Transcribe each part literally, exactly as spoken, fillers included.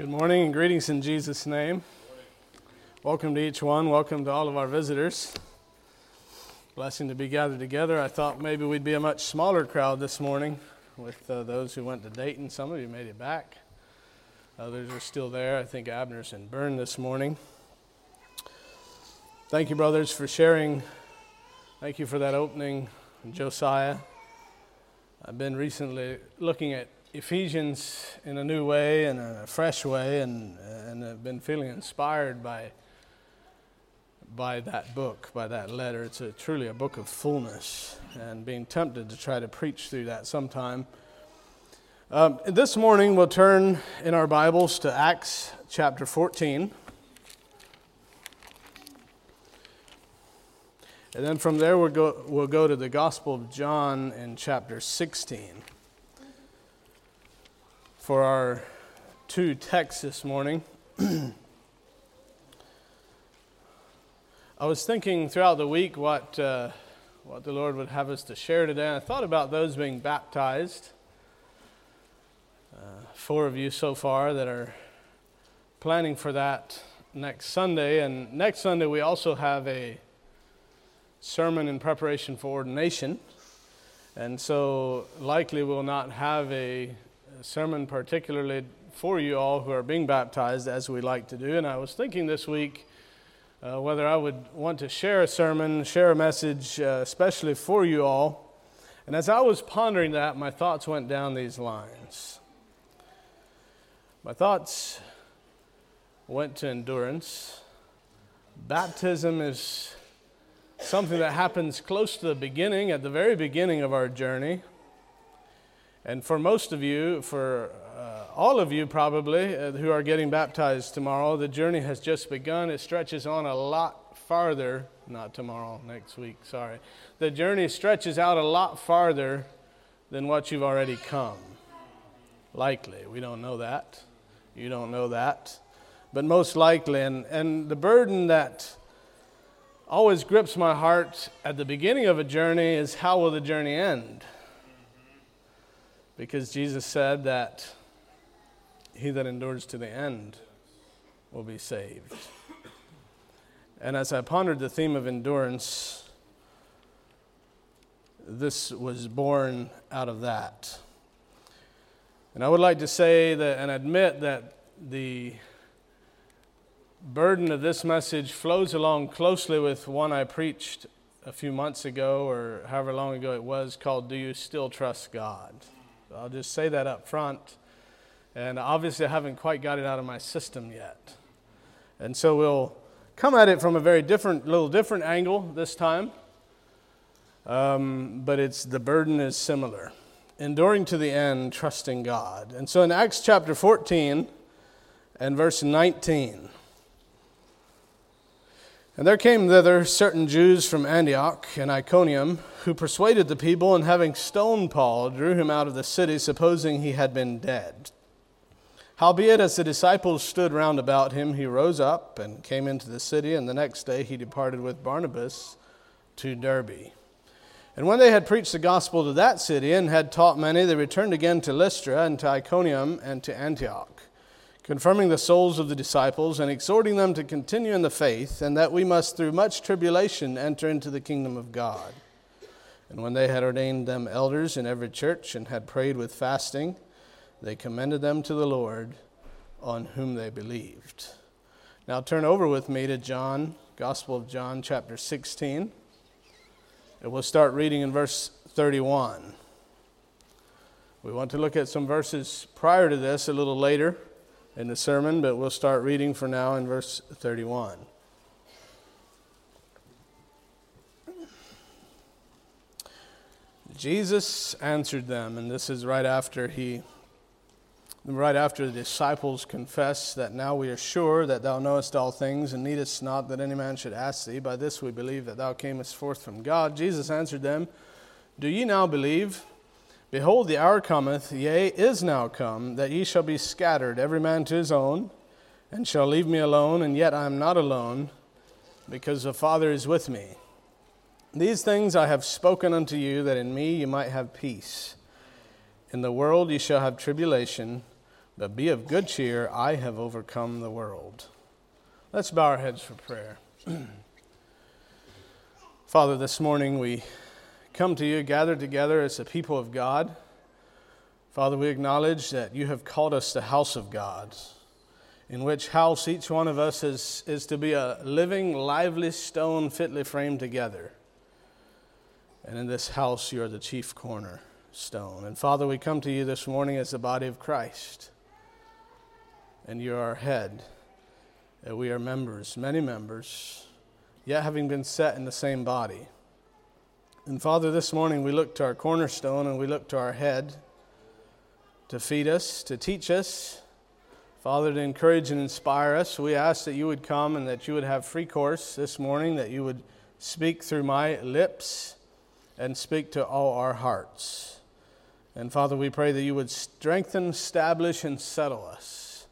Good morning and greetings in Jesus' name. Welcome to each one. Welcome to all of our visitors. Blessing to be gathered together. I thought maybe we'd be a much smaller crowd this morning with uh, those who went to Dayton. Some of you made it back. Others are still there. I think Abner's in Bern this morning. Thank you, brothers, for sharing. Thank you for that opening, Josiah. I've been recently looking at Ephesians in a new way and a fresh way, and and I've been feeling inspired by by that book, by that letter. It's a, truly a book of fullness, and being tempted to try to preach through that sometime. Um, this morning we'll turn in our Bibles to Acts chapter fourteen. And then from there we'll go, we'll go to the Gospel of John in chapter sixteen. For our two texts this morning, I was thinking throughout the week what uh, what the Lord would have us to share today. And I thought about those being baptized. Uh, four of you so far that are planning for that next Sunday. And next Sunday we also have a sermon in preparation for ordination. And so likely we'll not have a sermon particularly for you all who are being baptized as we like to do. And I was thinking this week uh, whether I would want to share a sermon, share a message, uh, especially for you all. And as I was pondering that, my thoughts went down these lines. My thoughts went to endurance. Baptism is something that happens close to the beginning, at the very beginning of our journey. And for most of you, for uh, all of you probably, uh, who are getting baptized tomorrow, the journey has just begun. It stretches on a lot farther, not tomorrow, next week, sorry. The journey stretches out a lot farther than what you've already come. Likely, we don't know that. You don't know that. But most likely, and, and the burden that always grips my heart at the beginning of a journey is, how will the journey end? Because Jesus said that he that endures to the end will be saved. And as I pondered the theme of endurance, this was born out of that. And I would like to say that and admit that the burden of this message flows along closely with one I preached a few months ago, or however long ago it was, called Do You Still Trust God? I'll just say that up front. And obviously I haven't quite got it out of my system yet. And so we'll come at it from a very different, little different angle this time. Um, but it's the burden is similar. Enduring to the end, trusting God. And so in Acts chapter fourteen and verse nineteen. And there came thither certain Jews from Antioch and Iconium, who persuaded the people, and having stoned Paul, drew him out of the city, supposing he had been dead. Howbeit, as the disciples stood round about him, he rose up and came into the city, and the next day he departed with Barnabas to Derbe. And when they had preached the gospel to that city, and had taught many, they returned again to Lystra, and to Iconium, and to Antioch, confirming the souls of the disciples, and exhorting them to continue in the faith, and that we must through much tribulation enter into the kingdom of God. And when they had ordained them elders in every church, and had prayed with fasting, they commended them to the Lord, on whom they believed. Now turn over with me to John, Gospel of John, chapter sixteen. And we'll start reading in verse thirty-one. We want to look at some verses prior to this a little later in the sermon, but we'll start reading for now in verse thirty-one. Jesus answered them, and this is right after he, right after the disciples confess that now we are sure that thou knowest all things, and needest not that any man should ask thee. By this we believe that thou camest forth from God. Jesus answered them, Do ye now believe? Behold, the hour cometh, yea, is now come, that ye shall be scattered, every man to his own, and shall leave me alone, and yet I am not alone, because the Father is with me. These things I have spoken unto you, that in me ye might have peace. In the world ye shall have tribulation, But be of good cheer, I have overcome the world. Let's bow our heads for prayer. Father, this morning we come to you gathered together as a people of God. Father, we acknowledge that you have called us the house of God, in which house each one of us is, is to be a living, lively stone fitly framed together. And in this house you are the chief cornerstone. And Father, we come to you this morning as the body of Christ. And you are our head. And we are members, many members, yet having been set in the same body. And Father, this morning we look to our cornerstone and we look to our head to feed us, to teach us, Father, to encourage and inspire us. We ask that you would come and that you would have free course this morning, that you would speak through my lips and speak to all our hearts. And Father, we pray that you would strengthen, establish, and settle us.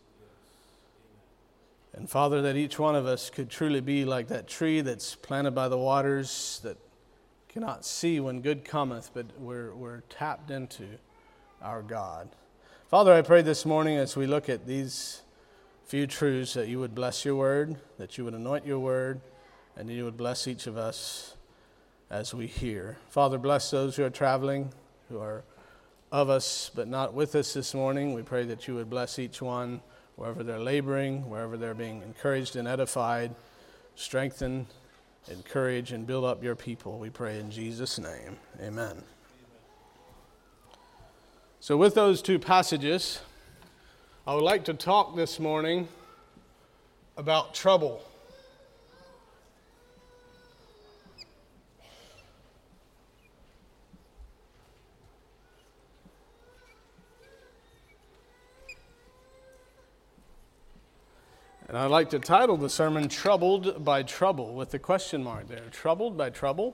And Father, that each one of us could truly be like that tree that's planted by the waters, that cannot see when good cometh, but we're, we're tapped into our God. Father, I pray this morning as we look at these few truths that you would bless your word, that you would anoint your word, and that you would bless each of us as we hear. Father, bless those who are traveling, who are of us but not with us this morning. We pray that you would bless each one wherever they're laboring, wherever they're being encouraged and edified. Strengthen, encourage, and build up your people. We pray in Jesus' name. Amen. So with those two passages, I would like to talk this morning about trouble. And I'd like to title the sermon, Troubled by Trouble, with the question mark there. Troubled by trouble?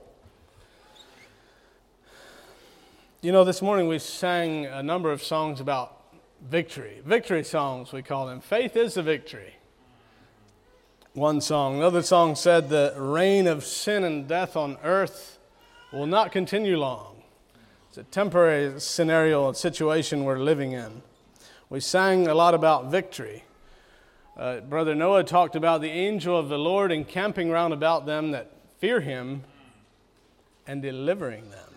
You know, this morning we sang a number of songs about victory. Victory songs, we call them. Faith is the victory. One song. Another song said the reign of sin and death on earth will not continue long. It's a temporary scenario, a situation we're living in. We sang a lot about victory. Uh, Brother Noah talked about the angel of the Lord encamping round about them that fear him and delivering them.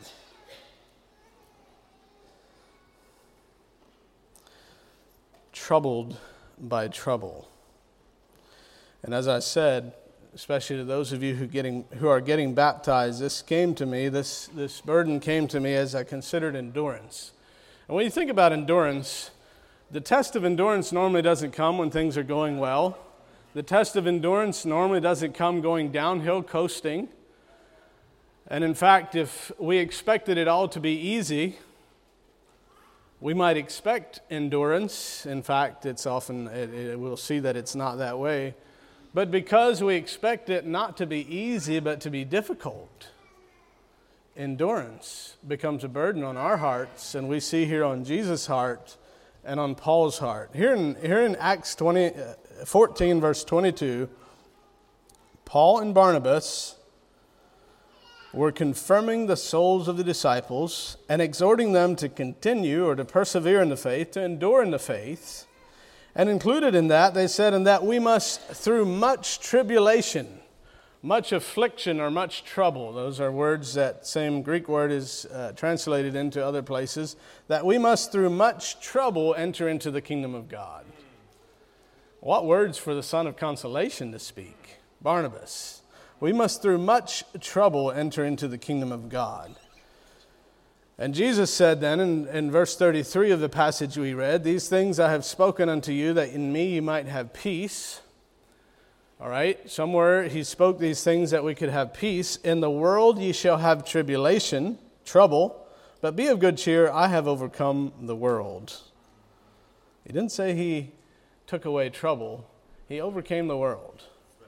Troubled by trouble. And as I said, especially to those of you who getting who are getting baptized, this came to me, this, this burden came to me as I considered endurance. And when you think about endurance, the test of endurance normally doesn't come when things are going well. The test of endurance normally doesn't come going downhill, coasting. And in fact, if we expected it all to be easy, we might expect endurance. In fact, it's often, it, it, we'll see that it's not that way. But because we expect it not to be easy, but to be difficult, endurance becomes a burden on our hearts. And we see here on Jesus' heart and on Paul's heart. Here in, here in Acts twenty, fourteen, verse twenty-two, Paul and Barnabas were confirming the souls of the disciples and exhorting them to continue or to persevere in the faith, to endure in the faith. And included in that, they said, and that we must, through much tribulation, much affliction or much trouble, those are words that same Greek word is uh, translated into other places, that we must through much trouble enter into the kingdom of God. What words for the son of consolation to speak? Barnabas. We must through much trouble enter into the kingdom of God. And Jesus said then in, in verse thirty-three of the passage we read, these things I have spoken unto you, that in me you might have peace. All right, somewhere he spoke these things that we could have peace. In the world ye shall have tribulation, trouble, but be of good cheer, I have overcome the world. He didn't say he took away trouble. He overcame the world.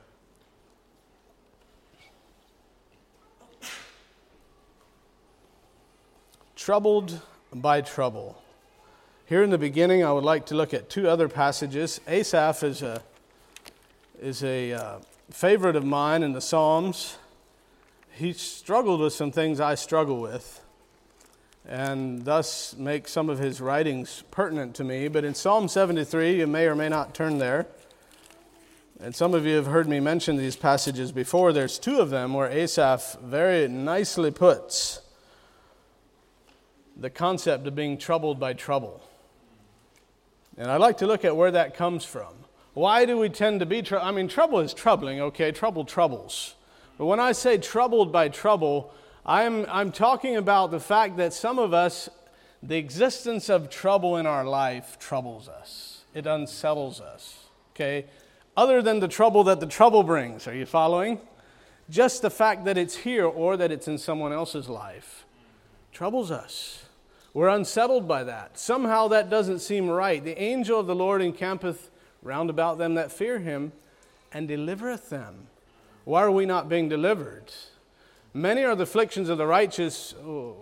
Troubled by trouble. Here in the beginning, I would like to look at two other passages. Asaph is a is a uh, favorite of mine in the Psalms. He struggled with some things I struggle with. and thus make some of his writings pertinent to me. But in Psalm seventy-three, you may or may not turn there, and some of you have heard me mention these passages before. There's two of them where Asaph very nicely puts the concept of being troubled by trouble. And I'd like to look at where that comes from. Why do we tend to be troubled? I mean, trouble is troubling, okay? Trouble troubles. But when I say troubled by trouble, I'm, I'm talking about the fact that some of us, the existence of trouble in our life troubles us. It unsettles us, okay? Other than the trouble that the trouble brings. Are you following? Just the fact that it's here or that it's in someone else's life troubles us. We're unsettled by that. Somehow that doesn't seem right. The angel of the Lord encampeth round about them that fear him, and delivereth them. Why are we not being delivered? Many are the afflictions of the righteous. Oh,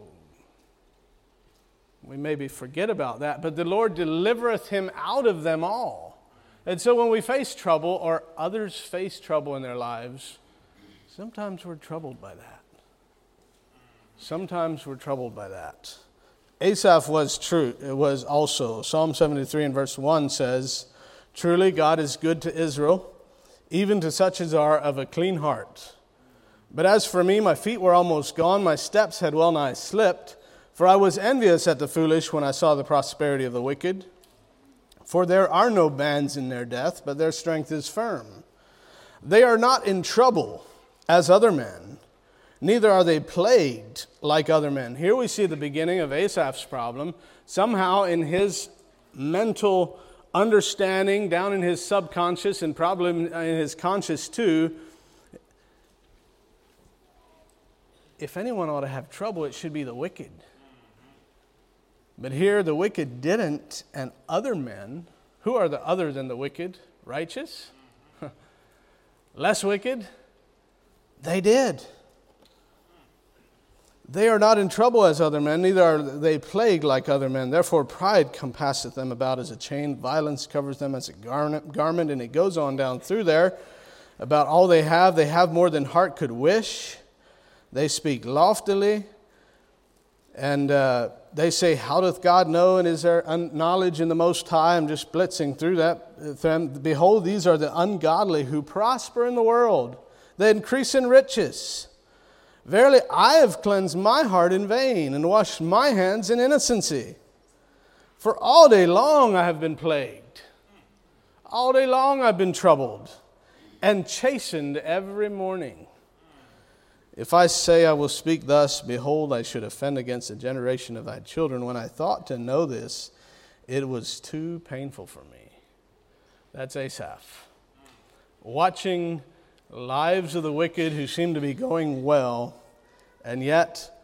we maybe forget about that, but the Lord delivereth him out of them all. And so when we face trouble, or others face trouble in their lives, sometimes we're troubled by that. Sometimes we're troubled by that. Asaph was true. It was also. Psalm seventy-three and verse one says, "Truly God is good to Israel, even to such as are of a clean heart. But as for me, my feet were almost gone, my steps had well nigh slipped. For I was envious at the foolish when I saw the prosperity of the wicked. For there are no bands in their death, but their strength is firm. They are not in trouble as other men, neither are they plagued like other men." Here we see the beginning of Asaph's problem. Somehow in his mental understanding, down in his subconscious and probably in his conscious too, if anyone ought to have trouble, it should be the wicked. But here the wicked didn't, and other men, who are the other than the wicked? Righteous? Less wicked? They did. They are not in trouble as other men, neither are they plagued like other men. Therefore pride compasseth them about as a chain, violence covers them as a garment. And it goes on down through there about all they have. They have more than heart could wish. They speak loftily. And uh, they say, "How doth God know? And is there un- knowledge in the Most High?" I'm just blitzing through that. "Behold, these are the ungodly who prosper in the world. They increase in riches. Verily, I have cleansed my heart in vain, and washed my hands in innocency. For all day long I have been plagued. All day long I've been troubled, and chastened every morning. If I say I will speak thus, behold, I should offend against the generation of thy children. When I thought to know this, it was too painful for me." That's Asaph. Watching lives of the wicked who seem to be going well, and yet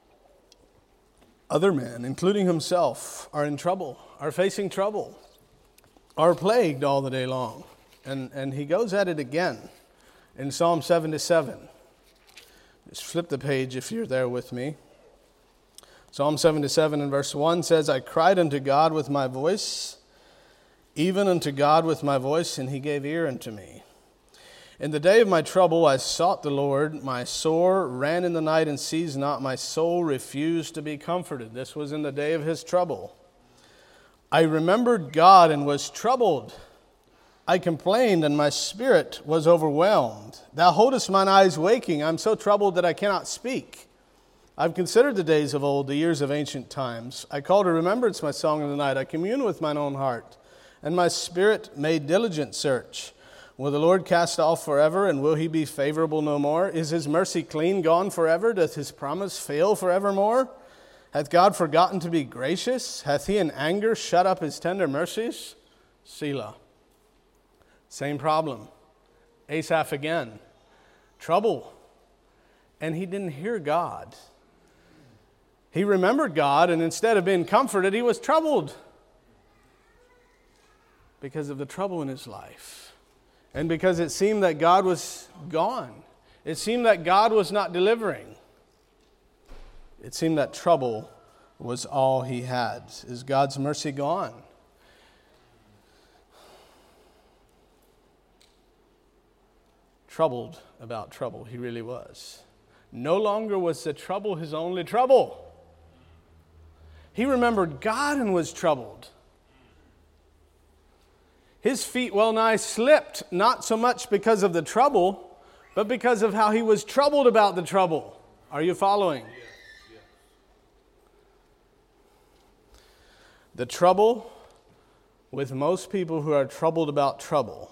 other men, including himself, are in trouble, are facing trouble, are plagued all the day long. And, and he goes at it again in Psalm seventy-seven. Just flip the page if you're there with me. Psalm seventy-seven and verse one says, "I cried unto God with my voice, even unto God with my voice, and he gave ear unto me. In the day of my trouble I sought the Lord. My sore ran in the night and ceased not. My soul refused to be comforted." This was in the day of his trouble. "I remembered God and was troubled. I complained, and my spirit was overwhelmed. Thou holdest mine eyes waking. I am so troubled that I cannot speak. I've considered the days of old, the years of ancient times. I call to remembrance my song of the night. I commune with mine own heart, and my spirit made diligent search. Will the Lord cast off forever, and will he be favorable no more? Is his mercy clean gone forever? Doth his promise fail forevermore? Hath God forgotten to be gracious? Hath he in anger shut up his tender mercies?" Selah. Same problem. Asaph again. Trouble. And he didn't hear God. He remembered God, and instead of being comforted, he was troubled because of the trouble in his life. And because it seemed that God was gone. It seemed that God was not delivering. It seemed that trouble was all he had. Is God's mercy gone? Troubled about trouble, he really was. No longer was the trouble his only trouble. He remembered God and was troubled. His feet well nigh slipped, not so much because of the trouble, but because of how he was troubled about the trouble. Are you following? Yes, yes. The trouble with most people who are troubled about trouble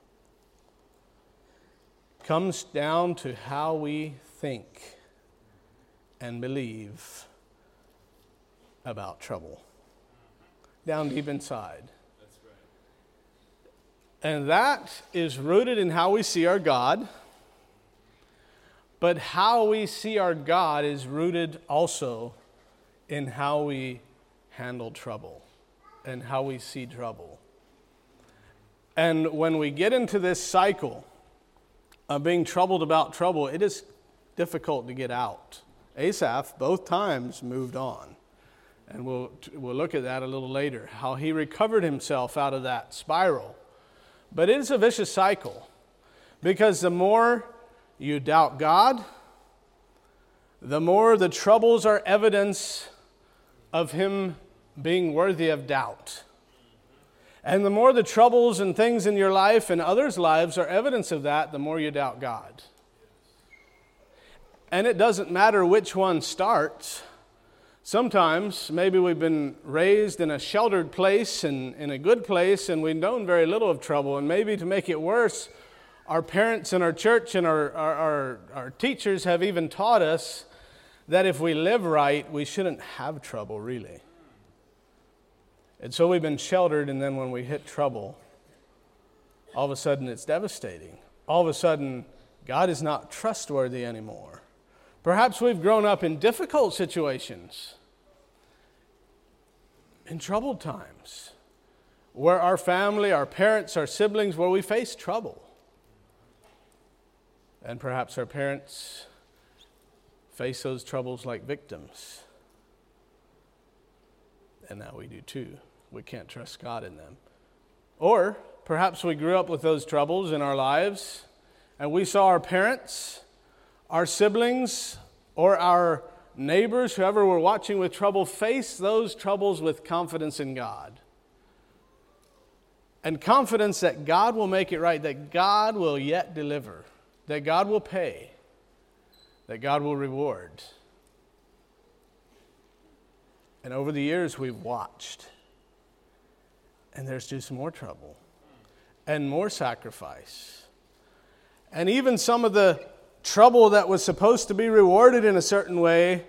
comes down to how we think and believe about trouble. Down deep inside. That's right. And that is rooted in how we see our God. But how we see our God is rooted also in how we handle trouble and how we see trouble. And when we get into this cycle of being troubled about trouble, it is difficult to get out. Asaph, both times, moved on. And we'll, we'll look at that a little later, how he recovered himself out of that spiral. But it is a vicious cycle, because the more you doubt God, the more the troubles are evidence of him being worthy of doubt. And the more the troubles and things in your life and others' lives are evidence of that, the more you doubt God. And it doesn't matter which one starts. Sometimes maybe we've been raised in a sheltered place and in a good place, and we've known very little of trouble. And maybe to make it worse, our parents and our church and our, our, our, our teachers have even taught us that if we live right, we shouldn't have trouble, really. And so we've been sheltered, and then when we hit trouble, all of a sudden it's devastating. All of a sudden, God is not trustworthy anymore. Perhaps we've grown up in difficult situations, in troubled times, where our family, our parents, our siblings, where we face trouble. And perhaps our parents face those troubles like victims. And now we do too. We can't trust God in them. Or perhaps we grew up with those troubles in our lives, and we saw our parents, our siblings, or our neighbors, whoever were watching with trouble, face those troubles with confidence in God. And confidence that God will make it right, that God will yet deliver, that God will pay, that God will reward. And over the years, we've watched. And there's just more trouble and more sacrifice. And even some of the trouble that was supposed to be rewarded in a certain way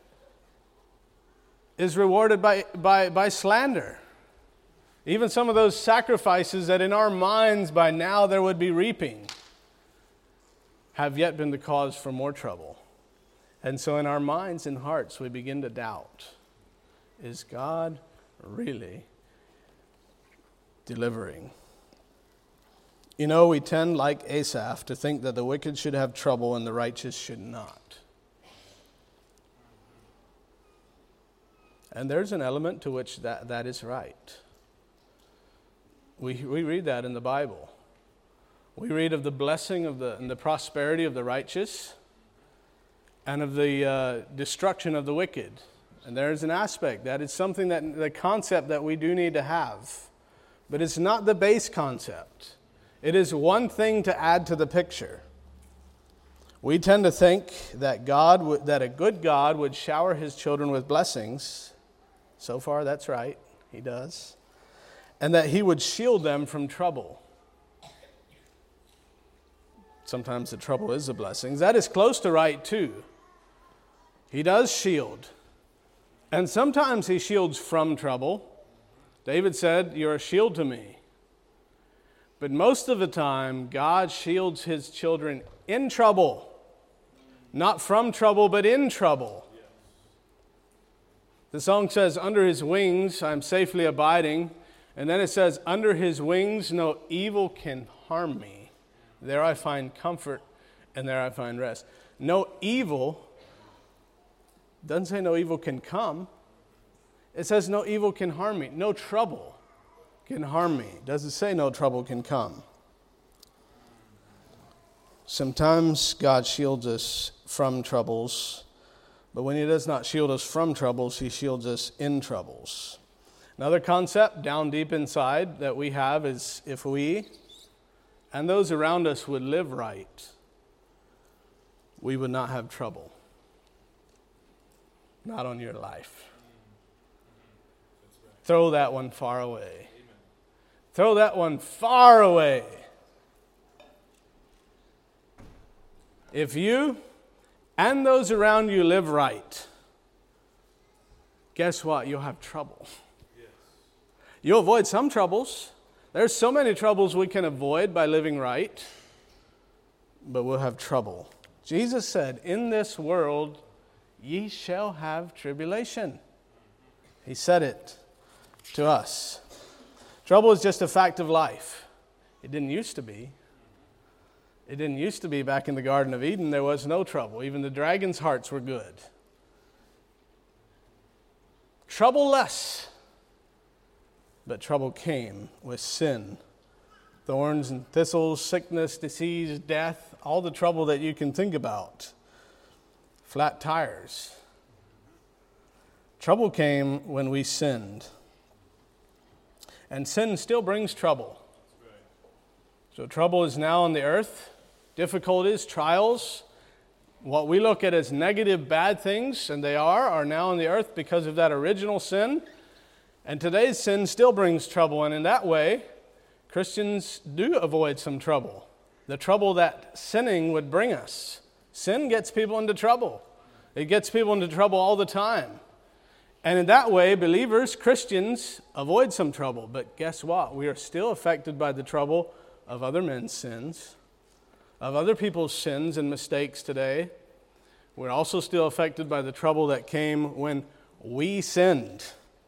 is rewarded by, by, by slander. Even some of those sacrifices that in our minds by now there would be reaping have yet been the cause for more trouble. And so in our minds and hearts we begin to doubt. Is God really delivering? You know, we tend, like Asaph, to think that the wicked should have trouble and the righteous should not. And there's an element to which that, that is right. We, we read that in the Bible. We read of the blessing of the and the prosperity of the righteous and of the uh, destruction of the wicked. And there's an aspect, that is something that, the concept that we do need to have. But it's not the base concept. It is one thing to add to the picture. We tend to think that God, would, that a good God would shower his children with blessings. So far, that's right. He does. And that he would shield them from trouble. Sometimes the trouble is the blessings. That is close to right, too. He does shield. And sometimes he shields from trouble. David said, "You're a shield to me." But most of the time, God shields his children in trouble. Not from trouble, but in trouble. The song says, "Under his wings I'm safely abiding." And then it says, "Under his wings no evil can harm me. There I find comfort and there I find rest." No evil doesn't say no evil can come. It says no evil can harm me. No trouble can harm me. It doesn't say no trouble can come. Sometimes God shields us from troubles, But when he does not shield us from troubles, he shields us in troubles. Another concept down deep inside that we have is if we and those around us would live right, we would not have trouble. Not on your life. Throw that one far away. Throw that one far away. If you and those around you live right, guess what? You'll have trouble. Yes. You'll avoid some troubles. There's so many troubles we can avoid by living right, but we'll have trouble. Jesus said, in this world, ye shall have tribulation. He said it to us. Trouble is just a fact of life. It didn't used to be. It didn't used to be back in the Garden of Eden. There was no trouble. Even the dragon's hearts were good. Trouble less. But trouble came with sin. Thorns and thistles, sickness, disease, death, all the trouble that you can think about. Flat tires. Trouble came when we sinned. And sin still brings trouble. So trouble is now on the earth. Difficulties, trials, what we look at as negative, bad things, and they are, are now on the earth because of that original sin. And today's sin still brings trouble. And in that way, Christians do avoid some trouble. The trouble that sinning would bring us. Sin gets people into trouble. It gets people into trouble all the time. And in that way, believers, Christians, avoid some trouble. But guess what? We are still affected by the trouble of other men's sins, of other people's sins and mistakes today. We're also still affected by the trouble that came when we sinned.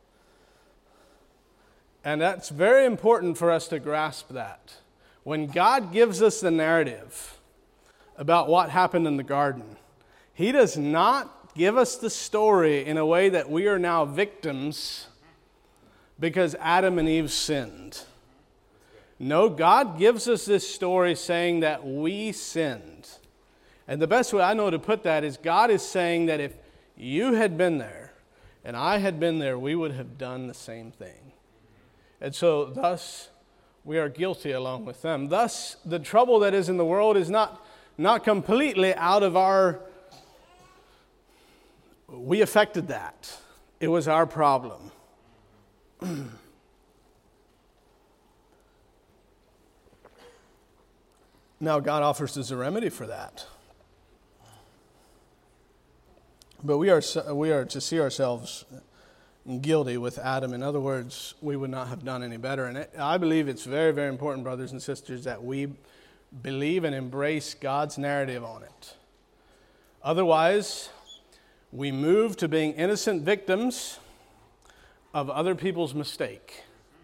And that's very important for us to grasp that. When God gives us the narrative about what happened in the garden, He does not give us the story in a way that we are now victims because Adam and Eve sinned. No, God gives us this story saying that we sinned. And the best way I know to put that is God is saying that if you had been there and I had been there, we would have done the same thing. And so thus we are guilty along with them. Thus the trouble that is in the world is not, not completely out of our... We affected that. It was our problem. Now God offers us a remedy for that. But we are we are to see ourselves guilty with Adam. In other words, we would not have done any better. And it, I believe it's very, very important, brothers and sisters, that we believe and embrace God's narrative on it. Otherwise, we move to being innocent victims of other people's mistake.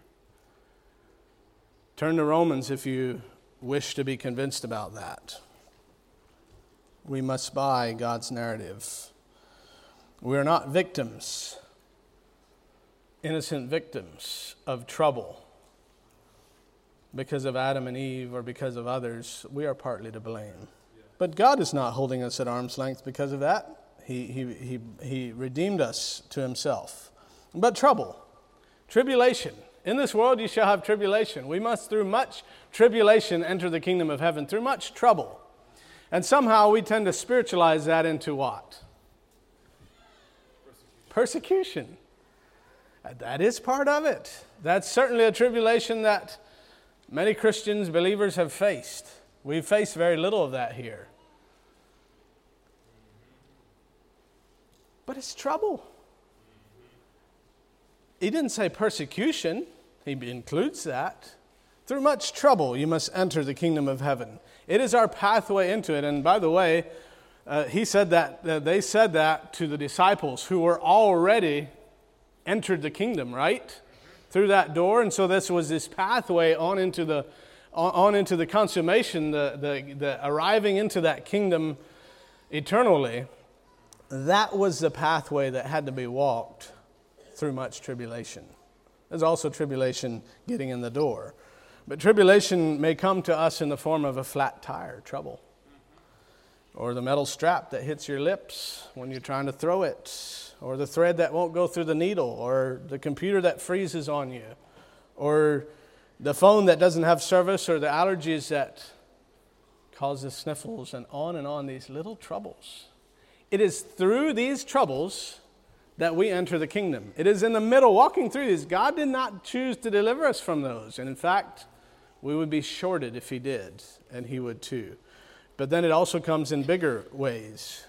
Turn to Romans if you wish to be convinced about that. We must buy God's narrative. We are not victims, innocent victims of trouble because of Adam and Eve or because of others. We are partly to blame. But God is not holding us at arm's length because of that. He, he, he, he redeemed us to Himself. But trouble, tribulation. In this world you shall have tribulation. We must through much tribulation enter the kingdom of heaven, through much trouble. And somehow we tend to spiritualize that into what? Persecution. Persecution. That is part of it. That's certainly a tribulation that many Christians, believers have faced. We've faced very little of that here. But it's trouble. He didn't say persecution. He includes that. Through much trouble you must enter the kingdom of heaven. It is our pathway into it. And by the way, uh, he said that uh, they said that to the disciples who were already entered the kingdom, right? Through that door. And so this was this pathway on into the on, on into the consummation, the, the the arriving into that kingdom eternally. That was the pathway that had to be walked through much tribulation. There's also tribulation getting in the door. But tribulation may come to us in the form of a flat tire, trouble. or the metal strap that hits your lips when you're trying to throw it, or the thread that won't go through the needle, or the computer that freezes on you, or the phone that doesn't have service, or the allergies that causes sniffles, and on and on, these little troubles. It is through these troubles that we enter the kingdom. It is in the middle, walking through these. God did not choose to deliver us from those. And in fact, we would be shorted if he did, and he would too. But then it also comes in bigger ways.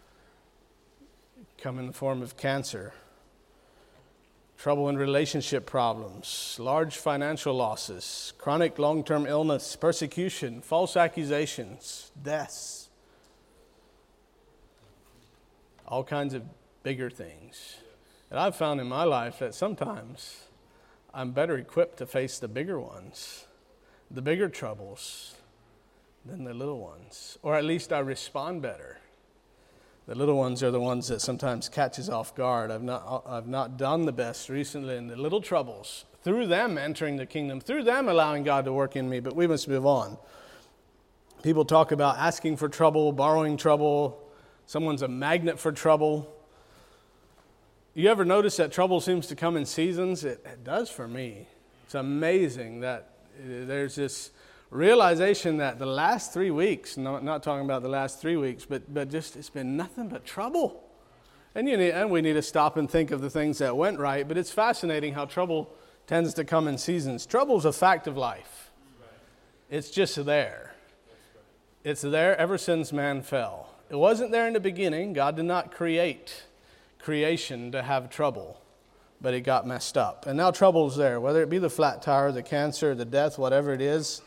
Come in the form of cancer, trouble in relationship problems, large financial losses, chronic long-term illness, persecution, false accusations, deaths. All kinds of bigger things. And I've found in my life that sometimes I'm better equipped to face the bigger ones, the bigger troubles, than the little ones. Or at least I respond better. The little ones are the ones that sometimes catches off guard. I've not, I've not done the best recently in the little troubles. Through them entering the kingdom, through them allowing God to work in me, but we must move on. People talk about asking for trouble, borrowing trouble. Someone's a magnet for trouble. You ever notice that trouble seems to come in seasons? It, it does for me. It's amazing that there's this realization that the last three weeks, not, not talking about the last three weeks, but, but just it's been nothing but trouble. And, you need, and we need to stop and think of the things that went right, but it's fascinating how trouble tends to come in seasons. Trouble's a fact of life. It's just there. It's there ever since man fell. It wasn't there in the beginning. God did not create creation to have trouble, but it got messed up. And now trouble's there, whether it be the flat tire, the cancer, the death, whatever it is.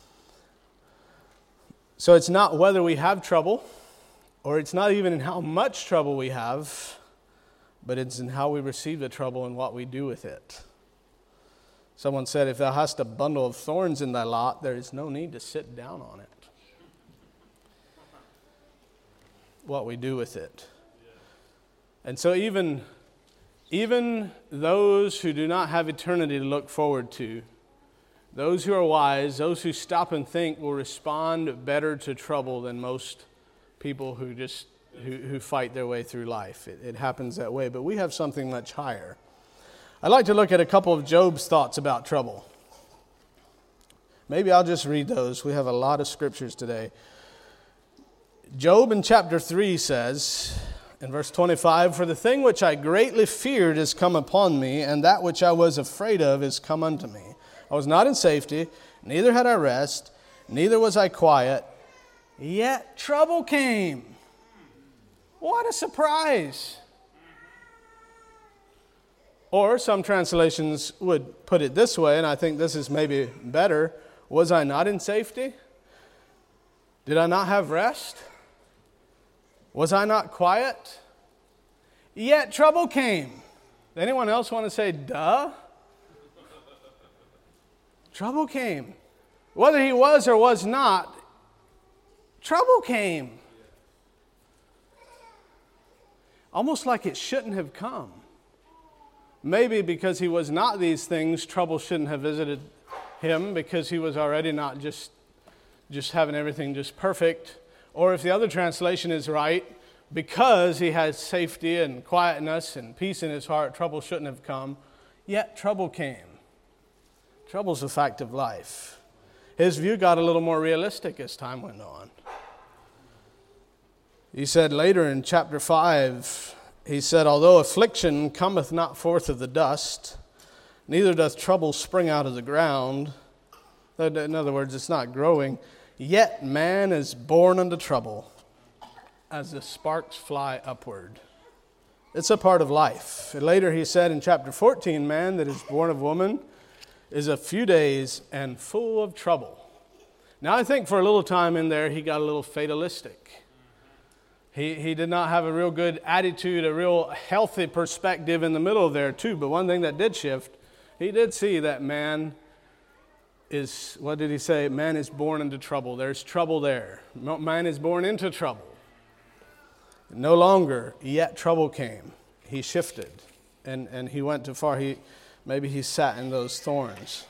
So it's not whether we have trouble, or it's not even in how much trouble we have, but it's in how we receive the trouble and what we do with it. Someone said, if thou hast a bundle of thorns in thy lot, there is no need to sit down on it. What we do with it. And so even, even those who do not have eternity to look forward to, those who are wise, those who stop and think will respond better to trouble than most people who just who, who fight their way through life. It, it happens that way, but we have something much higher. I'd like to look at a couple of Job's thoughts about trouble. Maybe I'll just read those. We have a lot of scriptures today. Job in chapter three says, in verse twenty-five, for the thing which I greatly feared is come upon me, and that which I was afraid of is come unto me. I was not in safety, neither had I rest, neither was I quiet, yet trouble came. What a surprise. Or some translations would put it this way, and I think this is maybe better. Was I not in safety? Did I not have rest? Was I not quiet? Yet trouble came. Anyone else want to say, duh? Trouble came. Whether he was or was not, trouble came. Almost like it shouldn't have come. Maybe because he was not these things, trouble shouldn't have visited him because he was already not just, just having everything just perfect. Or if the other translation is right, because he has safety and quietness and peace in his heart, trouble shouldn't have come. Yet trouble came. Trouble's a fact of life. His view got a little more realistic as time went on. He said later in chapter five, he said, although affliction cometh not forth of the dust, neither doth trouble spring out of the ground. In other words, it's not growing. Yet man is born unto trouble, as the sparks fly upward. It's a part of life. And later he said in chapter fourteen, man that is born of woman is a few days and full of trouble. Now I think for a little time in there he got a little fatalistic. He he did not have a real good attitude, a real healthy perspective in the middle there too. But one thing that did shift, he did see that man is, what did he say? Man is born into trouble. There's trouble there. Man is born into trouble. No longer, yet trouble came. He shifted and, and he went too far. He maybe he sat in those thorns.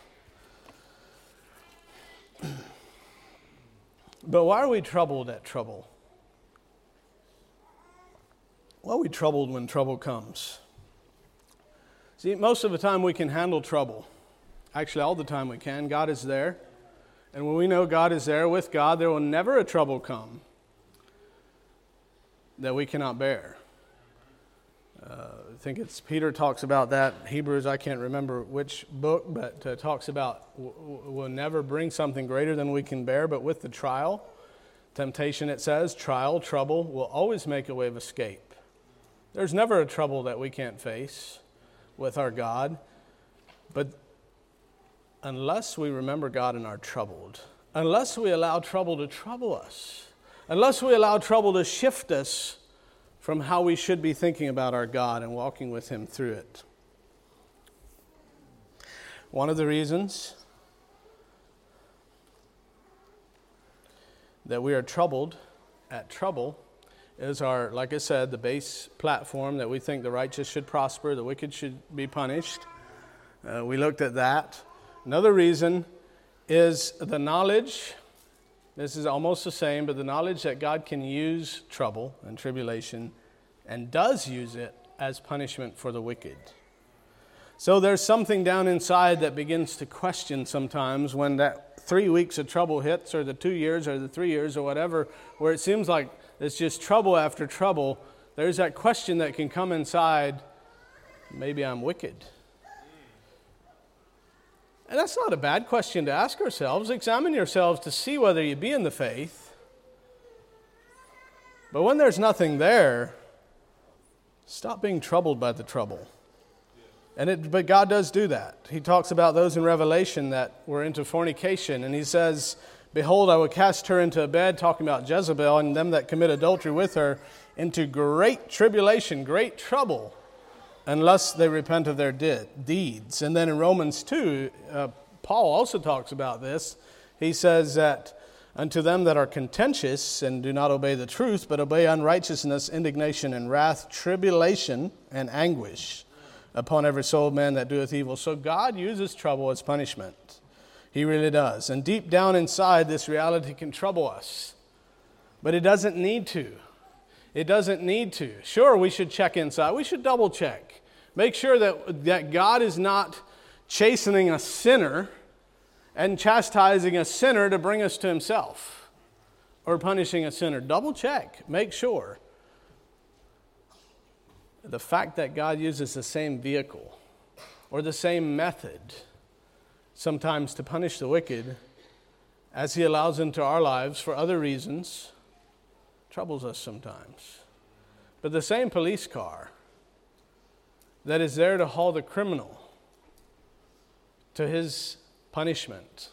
But why are we troubled at trouble? Are we troubled when trouble comes? See, most of the time we can handle trouble. Actually, all the time we can. God is there. And when we know God is there with God, there will never a trouble come that we cannot bear. Uh, I think it's Peter talks about that. Hebrews, I can't remember which book, but uh, talks about w- w- we'll never bring something greater than we can bear, but with the trial, temptation, it says, trial, trouble, will always make a way of escape. There's never a trouble that we can't face with our God, but unless we remember God and are troubled, unless we allow trouble to trouble us, unless we allow trouble to shift us from how we should be thinking about our God and walking with Him through it. One of the reasons that we are troubled at trouble is our, like I said, the base platform that we think the righteous should prosper, the wicked should be punished. Uh, we looked at that. Another reason is the knowledge, this is almost the same, but the knowledge that God can use trouble and tribulation and does use it as punishment for the wicked. So there's something down inside that begins to question sometimes when that three weeks of trouble hits, or the two years or the three years or whatever, where it seems like it's just trouble after trouble. There's that question that can come inside, maybe I'm wicked. And that's not a bad question to ask ourselves. Examine yourselves to see whether you be in the faith. But when there's nothing there, stop being troubled by the trouble. And it, but God does do that. He talks about those in Revelation that were into fornication, and He says, behold, I will cast her into a bed, talking about Jezebel and them that commit adultery with her, into great tribulation, great trouble, unless they repent of their de- deeds. And then in Romans two, uh, Paul also talks about this. He says that unto them that are contentious and do not obey the truth, but obey unrighteousness, indignation and wrath, tribulation and anguish upon every soul of man that doeth evil. So God uses trouble as punishment. He really does. And deep down inside, this reality can trouble us. But it doesn't need to. It doesn't need to. Sure, we should check inside. We should double check. Make sure that, that God is not chastening a sinner and chastising a sinner to bring us to Himself, or punishing a sinner. Double check. Make sure. The fact that God uses the same vehicle or the same method sometimes to punish the wicked as He allows into our lives for other reasons troubles us sometimes. But the same police car that is there to haul the criminal to his punishment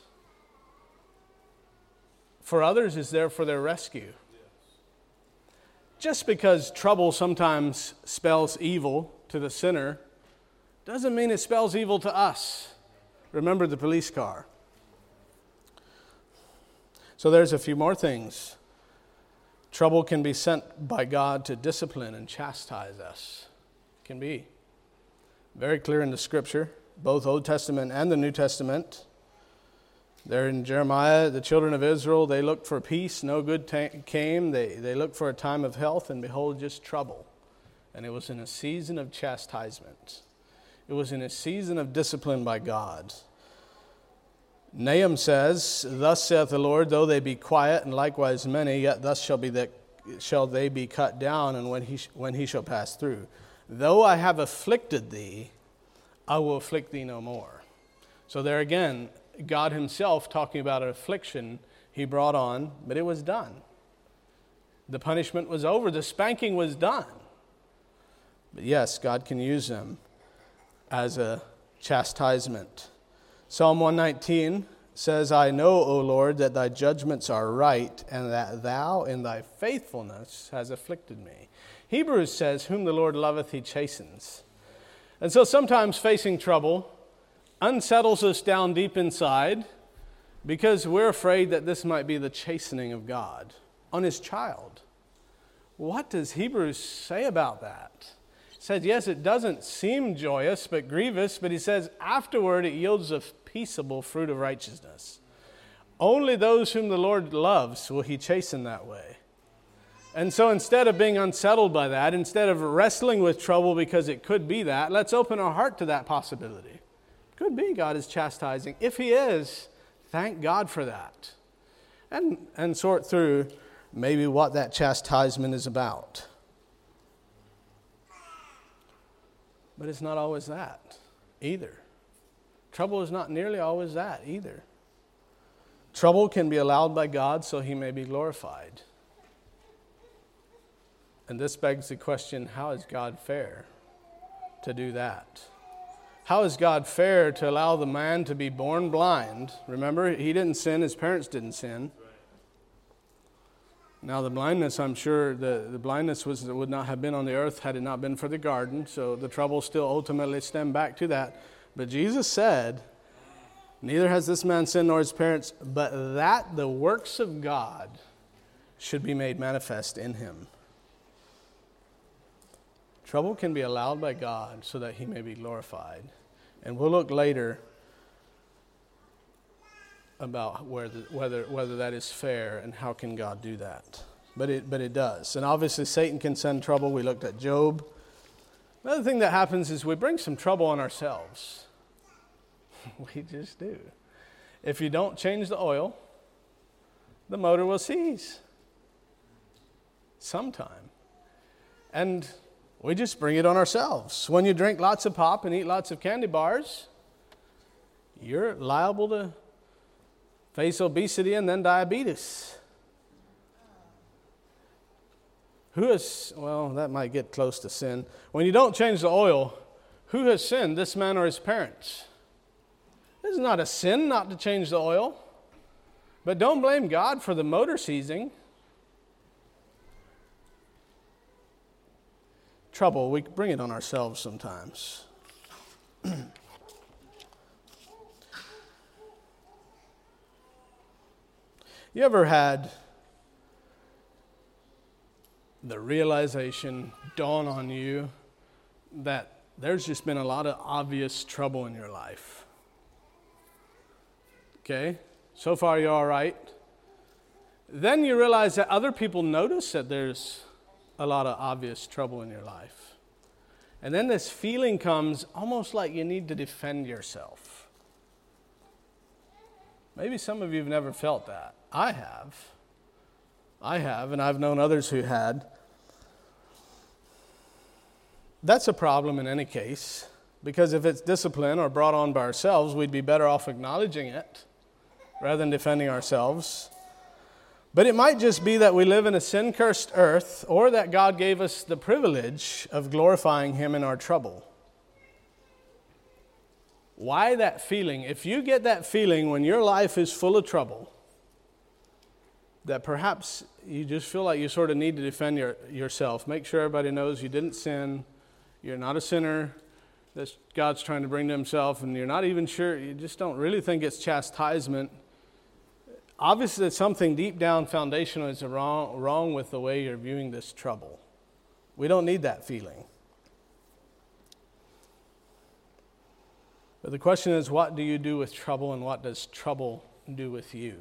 for others is there for their rescue. Just because trouble sometimes spells evil to the sinner doesn't mean it spells evil to us. Remember the police car. So there's a few more things. Trouble can be sent by God to discipline and chastise us. It can be. Very clear in the Scripture, both Old Testament and the New Testament. There in Jeremiah, the children of Israel, they looked for peace, no good ta- came. They, they looked for a time of health, and behold, just trouble. And it was in a season of chastisement. It was in a season of discipline by God. Nahum says, thus saith the Lord, though they be quiet, and likewise many, yet thus shall be that shall they be cut down, and when he, when he shall pass through. Though I have afflicted thee, I will afflict thee no more. So there again, God Himself talking about an affliction He brought on, but it was done. The punishment was over. The spanking was done. But yes, God can use them as a chastisement. Psalm one nineteen says, I know, O Lord, that Thy judgments are right, and that Thou in Thy faithfulness has afflicted me. Hebrews says, whom the Lord loveth, He chastens. And so sometimes facing trouble unsettles us down deep inside because we're afraid that this might be the chastening of God on His child. What does Hebrews say about that? He says, yes, it doesn't seem joyous but grievous, but he says, afterward it yields a peaceable fruit of righteousness. Only those whom the Lord loves will He chasten that way. And so instead of being unsettled by that, instead of wrestling with trouble because it could be that, let's open our heart to that possibility. Could be God is chastising. If He is, thank God for that. And, and sort through maybe what that chastisement is about. But it's not always that either. Trouble is not nearly always that either. Trouble can be allowed by God so He may be glorified. And this begs the question, how is God fair to do that? How is God fair to allow the man to be born blind? Remember, he didn't sin, his parents didn't sin. Now the blindness, I'm sure, the, the blindness was would not have been on the earth had it not been for the garden, so the trouble still ultimately stemmed back to that. But Jesus said, neither has this man sinned nor his parents, but that the works of God should be made manifest in him. Trouble can be allowed by God so that He may be glorified. And we'll look later about where the, whether whether that is fair and how can God do that. But it but it does. And obviously Satan can send trouble. We looked at Job. Another thing that happens is we bring some trouble on ourselves. We just do. If you don't change the oil, the motor will seize sometime. And we just bring it on ourselves. When you drink lots of pop and eat lots of candy bars, you're liable to face obesity and then diabetes. Who has, well, that might get close to sin. When you don't change the oil, who has sinned, this man or his parents? It's not a sin not to change the oil. But don't blame God for the motor seizing. Trouble, we bring it on ourselves sometimes. You ever had the realization dawn on you that there's just been a lot of obvious trouble in your life? Okay, so far you're all right. Then you realize that other people notice that there's a lot of obvious trouble in your life. And then this feeling comes almost like you need to defend yourself. Maybe some of you have never felt that. I have. I have, and I've known others who had. That's a problem in any case, because if it's discipline or brought on by ourselves, we'd be better off acknowledging it rather than defending ourselves. But it might just be that we live in a sin-cursed earth, or that God gave us the privilege of glorifying Him in our trouble. Why that feeling? If you get that feeling when your life is full of trouble, that perhaps you just feel like you sort of need to defend your, yourself, make sure everybody knows you didn't sin, you're not a sinner that God's trying to bring to Himself, and you're not even sure, you just don't really think it's chastisement. Obviously, there's something deep down foundational is wrong, wrong with the way you're viewing this trouble. We don't need that feeling. But the question is, what do you do with trouble, and what does trouble do with you?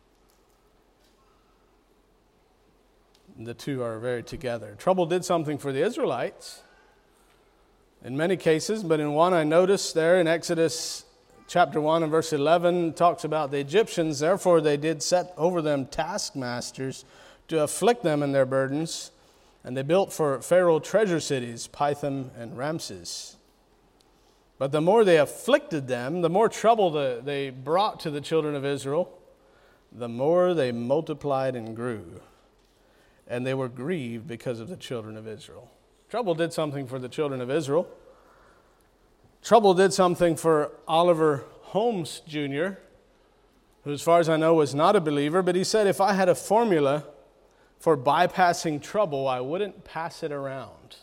The two are very together. Trouble did something for the Israelites in many cases, but in one I noticed there in Exodus chapter one and verse eleven talks about the Egyptians. Therefore they did set over them taskmasters to afflict them in their burdens, and they built for Pharaoh treasure cities, Pithom and Ramses. But the more they afflicted them, the more trouble the, they brought to the children of Israel, the more they multiplied and grew. And they were grieved because of the children of Israel. Trouble did something for the children of Israel. Trouble did something for Oliver Holmes Junior, who as far as I know was not a believer, but he said, if I had a formula for bypassing trouble, I wouldn't pass it around.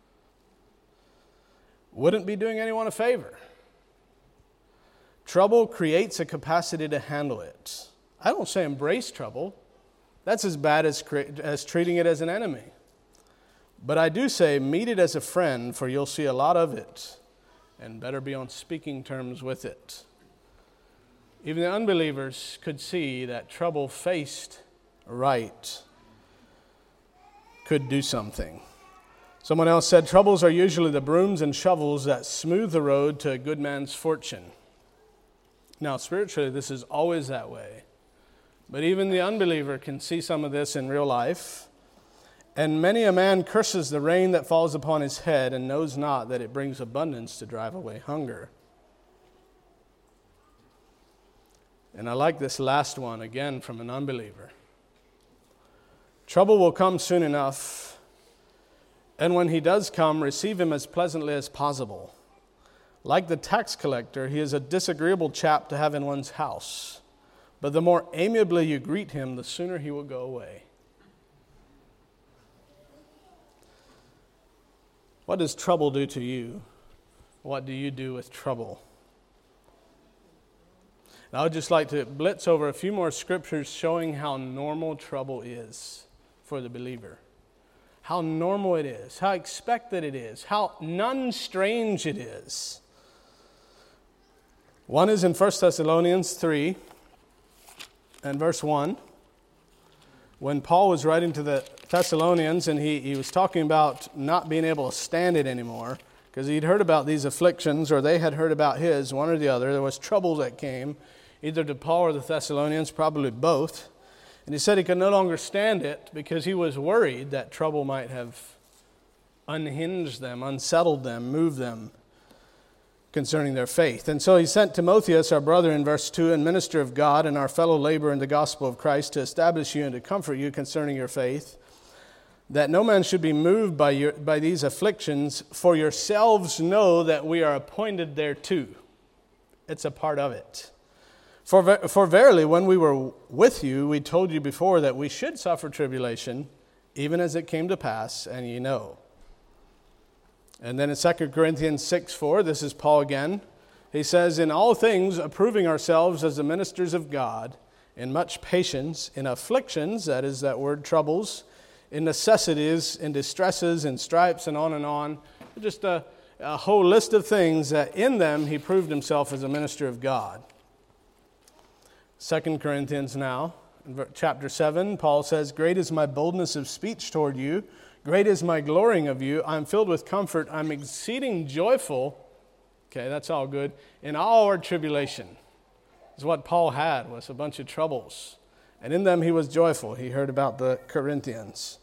Wouldn't be doing anyone a favor. Trouble creates a capacity to handle it. I don't say embrace trouble. That's as bad as, as treating it as an enemy. But I do say meet it as a friend, for you'll see a lot of it, and better be on speaking terms with it. Even the unbelievers could see that trouble faced right. could do something. Someone else said, troubles are usually the brooms and shovels that smooth the road to a good man's fortune. Now, spiritually, this is always that way. But even the unbeliever can see some of this in real life. And many a man curses the rain that falls upon his head and knows not that it brings abundance to drive away hunger. And I like this last one, again, from an unbeliever. Trouble will come soon enough, and when he does come, receive him as pleasantly as possible. Like the tax collector, he is a disagreeable chap to have in one's house. But the more amiably you greet him, the sooner he will go away. What does trouble do to you? What do you do with trouble? And I would just like to blitz over a few more scriptures showing how normal trouble is for the believer. How normal it is, how expected it is, how none strange it is. One is in First Thessalonians three and verse one. When Paul was writing to the Thessalonians and he, he was talking about not being able to stand it anymore because he'd heard about these afflictions, or they had heard about his, one or the other. There was trouble that came, either to Paul or the Thessalonians, probably both. And he said he could no longer stand it because he was worried that trouble might have unhinged them, unsettled them, moved them concerning their faith. And so he sent Timotheus, our brother, in verse two, and minister of God and our fellow laborer in the gospel of Christ, to establish you and to comfort you concerning your faith, that no man should be moved by your, by these afflictions, for yourselves know that we are appointed thereto. It's a part of it. For, for verily, when we were with you, we told you before that we should suffer tribulation, even as it came to pass, and ye know. And then in Second Corinthians six four, this is Paul again. He says, in all things approving ourselves as the ministers of God, in much patience, in afflictions, that is that word, troubles, in necessities, in distresses, in stripes, and on and on. Just a, a whole list of things that in them he proved himself as a minister of God. Second Corinthians now, in chapter seven, Paul says, great is my boldness of speech toward you. Great is my glorying of you. I'm filled with comfort. I'm exceeding joyful. Okay, that's all good. In all our tribulation. Is what Paul had, was a bunch of troubles. And in them he was joyful. He heard about the Corinthians.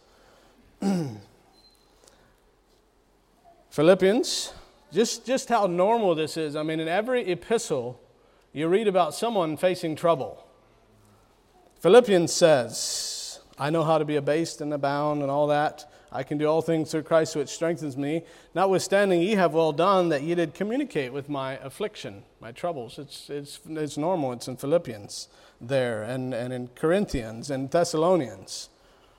Philippians, just, just how normal this is. I mean, in every epistle, you read about someone facing trouble. Philippians says, I know how to be abased and abound and all that. I can do all things through Christ which strengthens me. Notwithstanding, ye have well done that ye did communicate with my affliction, my troubles. It's it's it's normal. It's in Philippians there, and, and in Corinthians and Thessalonians.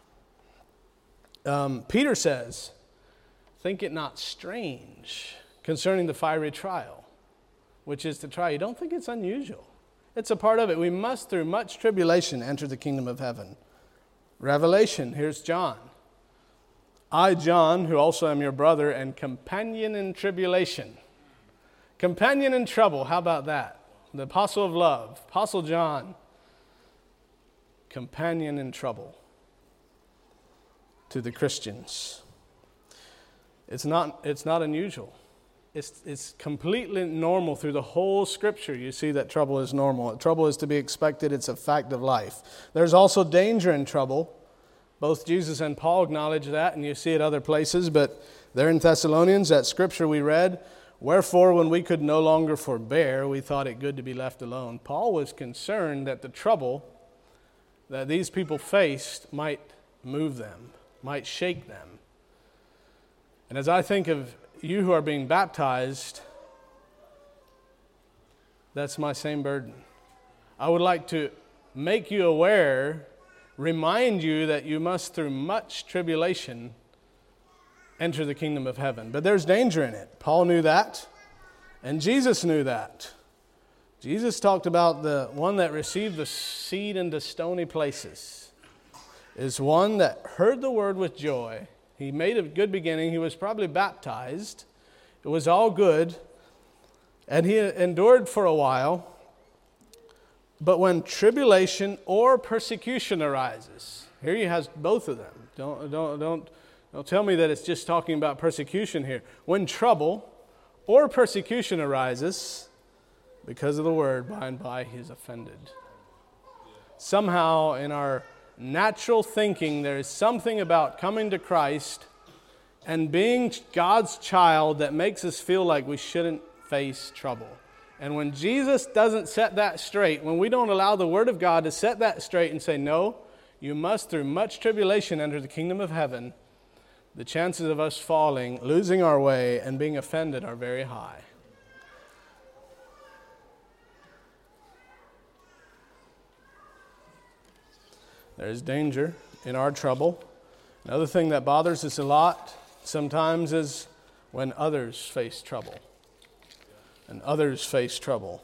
Um, Peter says, think it not strange concerning the fiery trial, which is to try you. Don't think it's unusual. It's a part of it. We must, through much tribulation, enter the kingdom of heaven. Revelation, here's John. I, John, who also am your brother and companion in tribulation. Companion in trouble, how about that? The apostle of love, Apostle John. Companion in trouble to the Christians. It's not, it's not unusual. It's, it's completely normal through the whole Scripture. You see that trouble is normal. Trouble is to be expected. It's a fact of life. There's also danger in trouble. Both Jesus and Paul acknowledge that, and you see it other places. But there in Thessalonians, that Scripture we read, wherefore when we could no longer forbear, we thought it good to be left alone. Paul was concerned that the trouble that these people faced might move them, might shake them. And as I think of you who are being baptized, that's my same burden. I would like to make you aware, remind you that you must, through much tribulation, enter the kingdom of heaven. But there's danger in it. Paul knew that, and Jesus knew that. Jesus talked about the one that received the seed into stony places is one that heard the word with joy. He made a good beginning. He was probably baptized. It was all good. And he endured for a while. But when tribulation or persecution arises, here he has both of them, Don't, don't, don't, don't tell me that it's just talking about persecution here. When trouble or persecution arises because of the word, by and by he is offended. Somehow in our natural thinking, there is something about coming to Christ and being God's child that makes us feel like we shouldn't face trouble. And when Jesus doesn't set that straight, when we don't allow the Word of God to set that straight and say, no, you must through much tribulation enter the kingdom of heaven, the chances of us falling, losing our way, and being offended are very high. There is danger in our trouble. Another thing that bothers us a lot sometimes is when others face trouble. And others face trouble.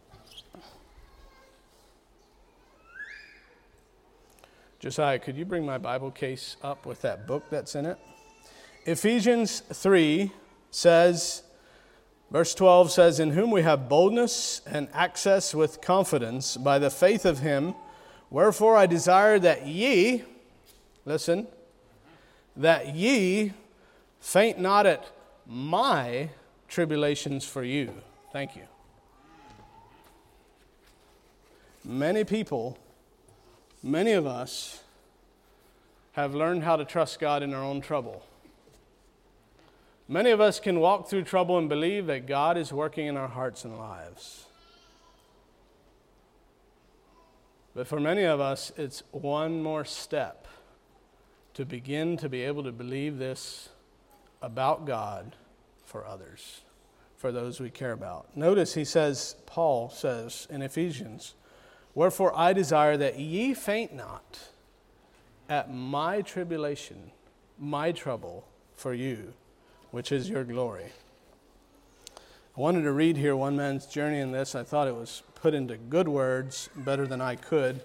Josiah, could you bring my Bible case up with that book that's in it? Ephesians three says, verse twelve says, in whom we have boldness and access with confidence by the faith of him. Wherefore I desire that ye, listen, that ye faint not at my tribulations for you. Thank you. Many people, many of us have learned how to trust God in our own trouble. Many of us can walk through trouble and believe that God is working in our hearts and lives. But for many of us, it's one more step to begin to be able to believe this about God for others, for those we care about. Notice he says, Paul says in Ephesians, wherefore I desire that ye faint not at my tribulation, my trouble for you, which is your glory. I wanted to read here one man's journey in this. I thought it was put into good words, better than I could.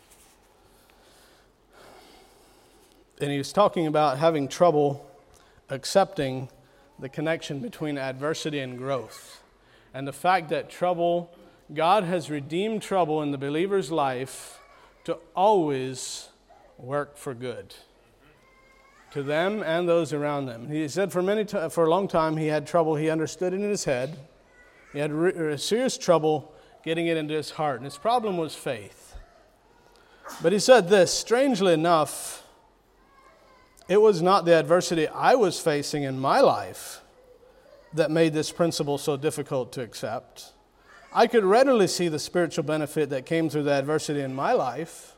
And he was talking about having trouble accepting the connection between adversity and growth. And the fact that trouble, God has redeemed trouble in the believer's life to always work for good, to them and those around them. He said for many t- for a long time he had trouble. He understood it in his head. He had re- serious trouble getting it into his heart. And his problem was faith. But he said this, strangely enough, it was not the adversity I was facing in my life that made this principle so difficult to accept. I could readily see the spiritual benefit that came through the adversity in my life.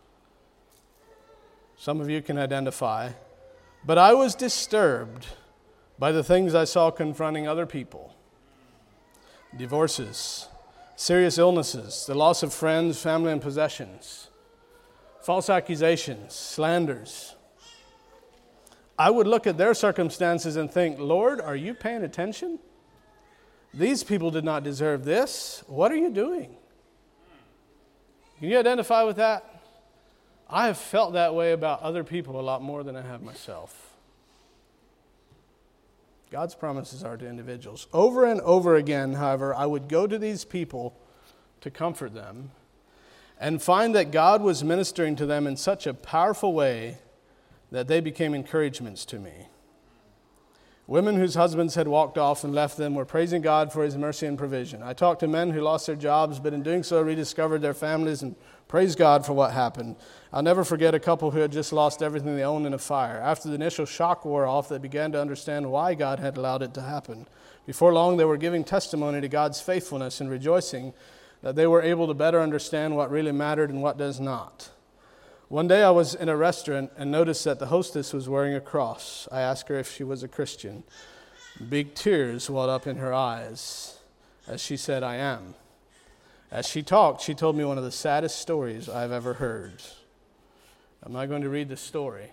Some of you can identify. But I was disturbed by the things I saw confronting other people. Divorces, serious illnesses, the loss of friends, family, and possessions, false accusations, slanders. I would look at their circumstances and think, Lord, are you paying attention? These people did not deserve this. What are you doing? Can you identify with that? I have felt that way about other people a lot more than I have myself. God's promises are to individuals. Over and over again, however, I would go to these people to comfort them and find that God was ministering to them in such a powerful way that they became encouragements to me. Women whose husbands had walked off and left them were praising God for His mercy and provision. I talked to men who lost their jobs, but in doing so rediscovered their families and praised God for what happened. I'll never forget a couple who had just lost everything they owned in a fire. After the initial shock wore off, they began to understand why God had allowed it to happen. Before long, they were giving testimony to God's faithfulness and rejoicing that they were able to better understand what really mattered and what does not. One day I was in a restaurant and noticed that the hostess was wearing a cross. I asked her if she was a Christian. Big tears welled up in her eyes as she said, I am. As she talked, she told me one of the saddest stories I've ever heard. I'm not going to read the story.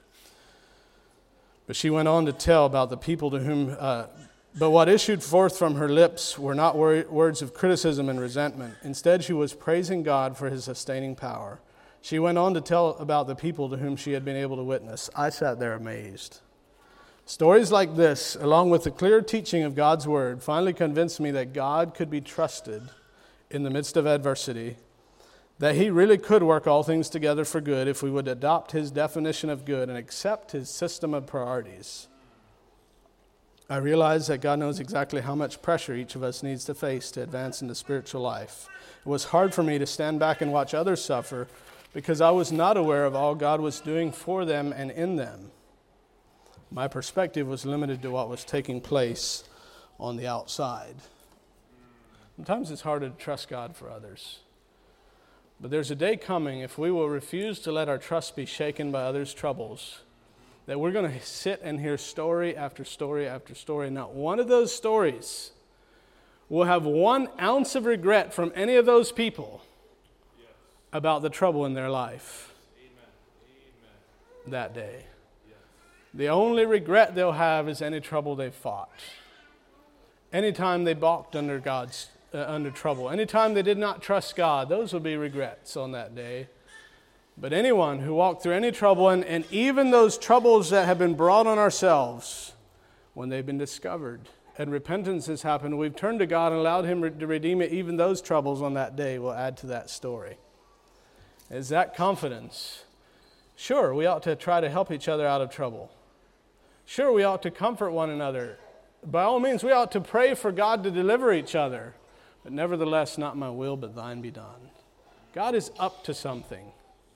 But she went on to tell about the people to whom, uh, but what issued forth from her lips were not wor- words of criticism and resentment. Instead, she was praising God for His sustaining power. She went on to tell about the people to whom she had been able to witness. I sat there amazed. Stories like this, along with the clear teaching of God's Word, finally convinced me that God could be trusted in the midst of adversity, that he really could work all things together for good if we would adopt his definition of good and accept his system of priorities. I realize that God knows exactly how much pressure each of us needs to face to advance in the spiritual life. It was hard for me to stand back and watch others suffer because I was not aware of all God was doing for them and in them. My perspective was limited to what was taking place on the outside. Sometimes it's harder to trust God for others. But there's a day coming, if we will refuse to let our trust be shaken by others' troubles, that we're going to sit and hear story after story after story. Not one of those stories will have one ounce of regret from any of those people yes. about the trouble in their life Amen. Amen. that day. Yes. The only regret they'll have is any trouble they fought. Anytime they balked under God's uh, under trouble. Anytime they did not trust God, those will be regrets on that day. But anyone who walked through any trouble, and, and even those troubles that have been brought on ourselves, when they've been discovered and repentance has happened, we've turned to God and allowed him re- to redeem it, even those troubles on that day will add to that story. Is that confidence? Sure, we ought to try to help each other out of trouble. Sure, we ought to comfort one another. By all means, we ought to pray for God to deliver each other. But nevertheless, not my will, but thine be done. God is up to something.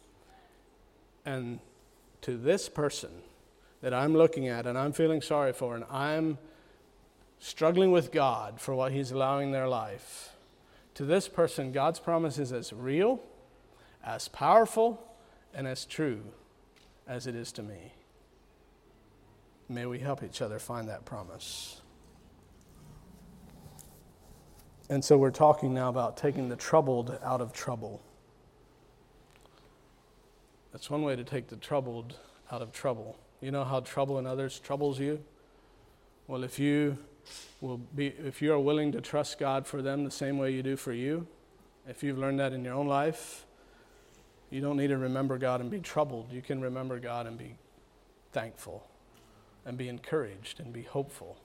And to this person that I'm looking at and I'm feeling sorry for and I'm struggling with God for what he's allowing in their life, to this person, God's promise is as real, as powerful, and as true as it is to me. May we help each other find that promise. And so we're talking now about taking the troubled out of trouble. That's one way to take the troubled out of trouble. You know how trouble in others troubles you? Well, if you will be, if you are willing to trust God for them the same way you do for you, if you've learned that in your own life, you don't need to remember God and be troubled. You can remember God and be thankful and be encouraged and be hopeful.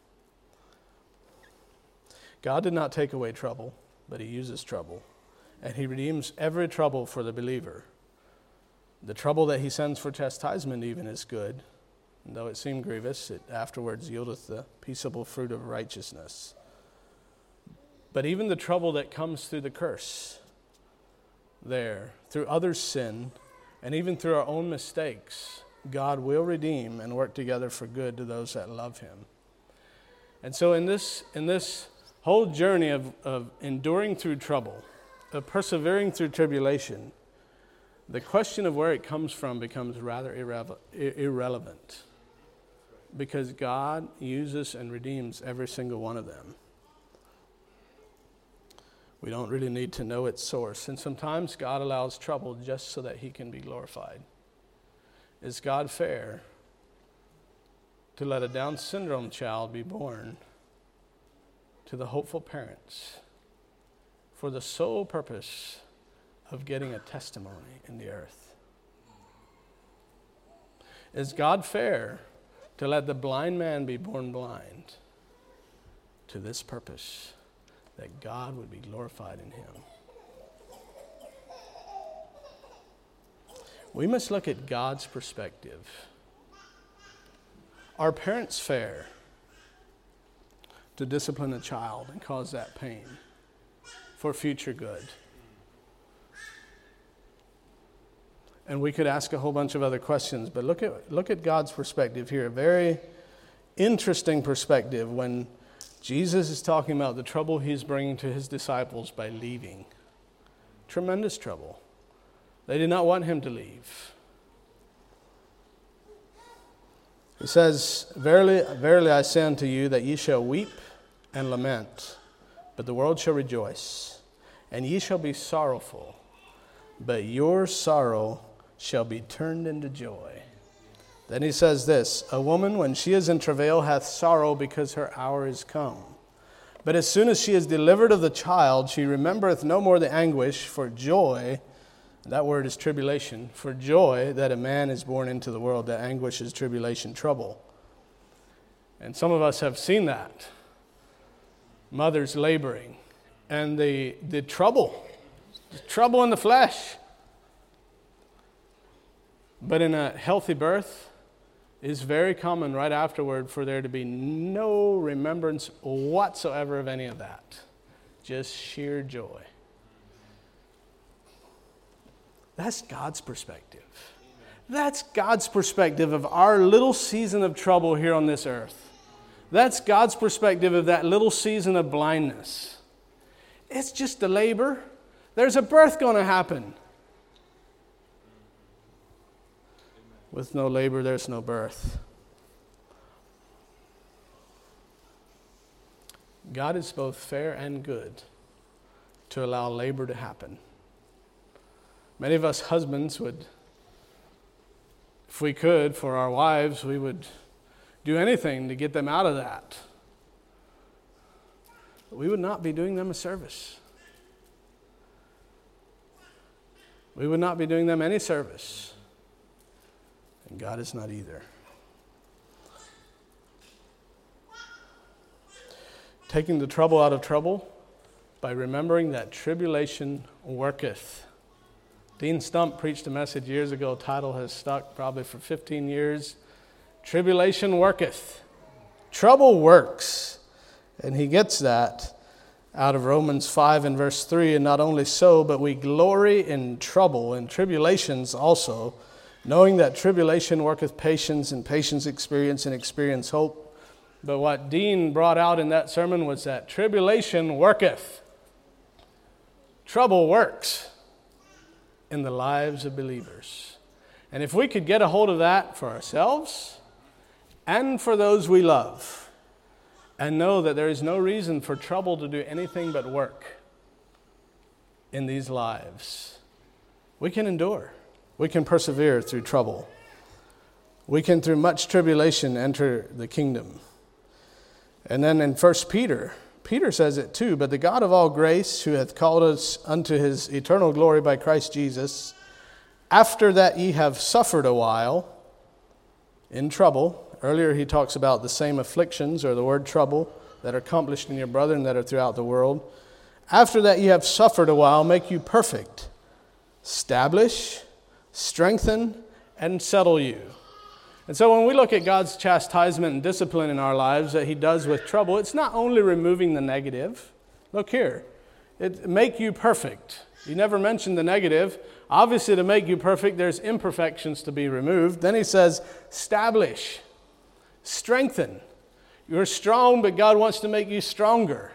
God did not take away trouble, but he uses trouble. And he redeems every trouble for the believer. The trouble that he sends for chastisement even is good. And though it seem grievous, it afterwards yieldeth the peaceable fruit of righteousness. But even the trouble that comes through the curse, there, through others' sin, and even through our own mistakes, God will redeem and work together for good to those that love him. And so in this in this whole journey of, of enduring through trouble, of persevering through tribulation, the question of where it comes from becomes rather irrele- irrelevant because God uses and redeems every single one of them. We don't really need to know its source. And sometimes God allows trouble just so that he can be glorified. Is God fair to let a Down syndrome child be born to the hopeful parents for the sole purpose of getting a testimony in the earth? Is God fair to let the blind man be born blind to this purpose, that God would be glorified in him? We must look at God's perspective. Are parents fair to discipline a child and cause that pain for future good? And we could ask a whole bunch of other questions, but look at look at God's perspective here. A very interesting perspective when Jesus is talking about the trouble he's bringing to his disciples by leaving. Tremendous trouble. They did not want him to leave. He says, Verily, verily I say unto you that ye shall weep and lament, but the world shall rejoice. And ye shall be sorrowful, but your sorrow shall be turned into joy. Then he says this, A woman, when she is in travail, hath sorrow, because her hour is come. But as soon as she is delivered of the child, she remembereth no more the anguish for joy. That word is tribulation. For joy that a man is born into the world. That anguish is tribulation, trouble. And some of us have seen that. Mothers laboring. And the, the trouble trouble in the flesh. But in a healthy birth, it's very common right afterward for there to be no remembrance whatsoever of any of that. Just sheer joy. That's God's perspective. That's God's perspective of our little season of trouble here on this earth. That's God's perspective of that little season of blindness. It's just a labor. There's a birth going to happen. With no labor, there's no birth. God is both fair and good to allow labor to happen. Many of us husbands would, if we could, for our wives, we would do anything to get them out of that. But we would not be doing them a service. We would not be doing them any service. And God is not either. Taking the trouble out of trouble by remembering that tribulation worketh. Dean Stump preached a message years ago. Title has stuck probably for fifteen years. Tribulation worketh. Trouble works. And he gets that out of Romans five and verse three. And not only so, but we glory in trouble and tribulations also, knowing that tribulation worketh patience, and patience experience, and experience hope. But what Dean brought out in that sermon was that tribulation worketh. Trouble works in the lives of believers. And if we could get a hold of that for ourselves and for those we love, and know that there is no reason for trouble to do anything but work in these lives, we can endure. We can persevere through trouble. We can, through much tribulation, enter the kingdom. And then in First Peter, Peter says it too, but the God of all grace, who hath called us unto his eternal glory by Christ Jesus, after that ye have suffered a while in trouble. Earlier he talks about the same afflictions, or the word trouble, that are accomplished in your brethren that are throughout the world. After that ye have suffered a while, make you perfect, establish, strengthen, and settle you. And so when we look at God's chastisement and discipline in our lives that he does with trouble, it's not only removing the negative. Look here. It make you perfect. He never mentioned the negative. Obviously, to make you perfect, there's imperfections to be removed. Then he says, establish, strengthen. You're strong, but God wants to make you stronger.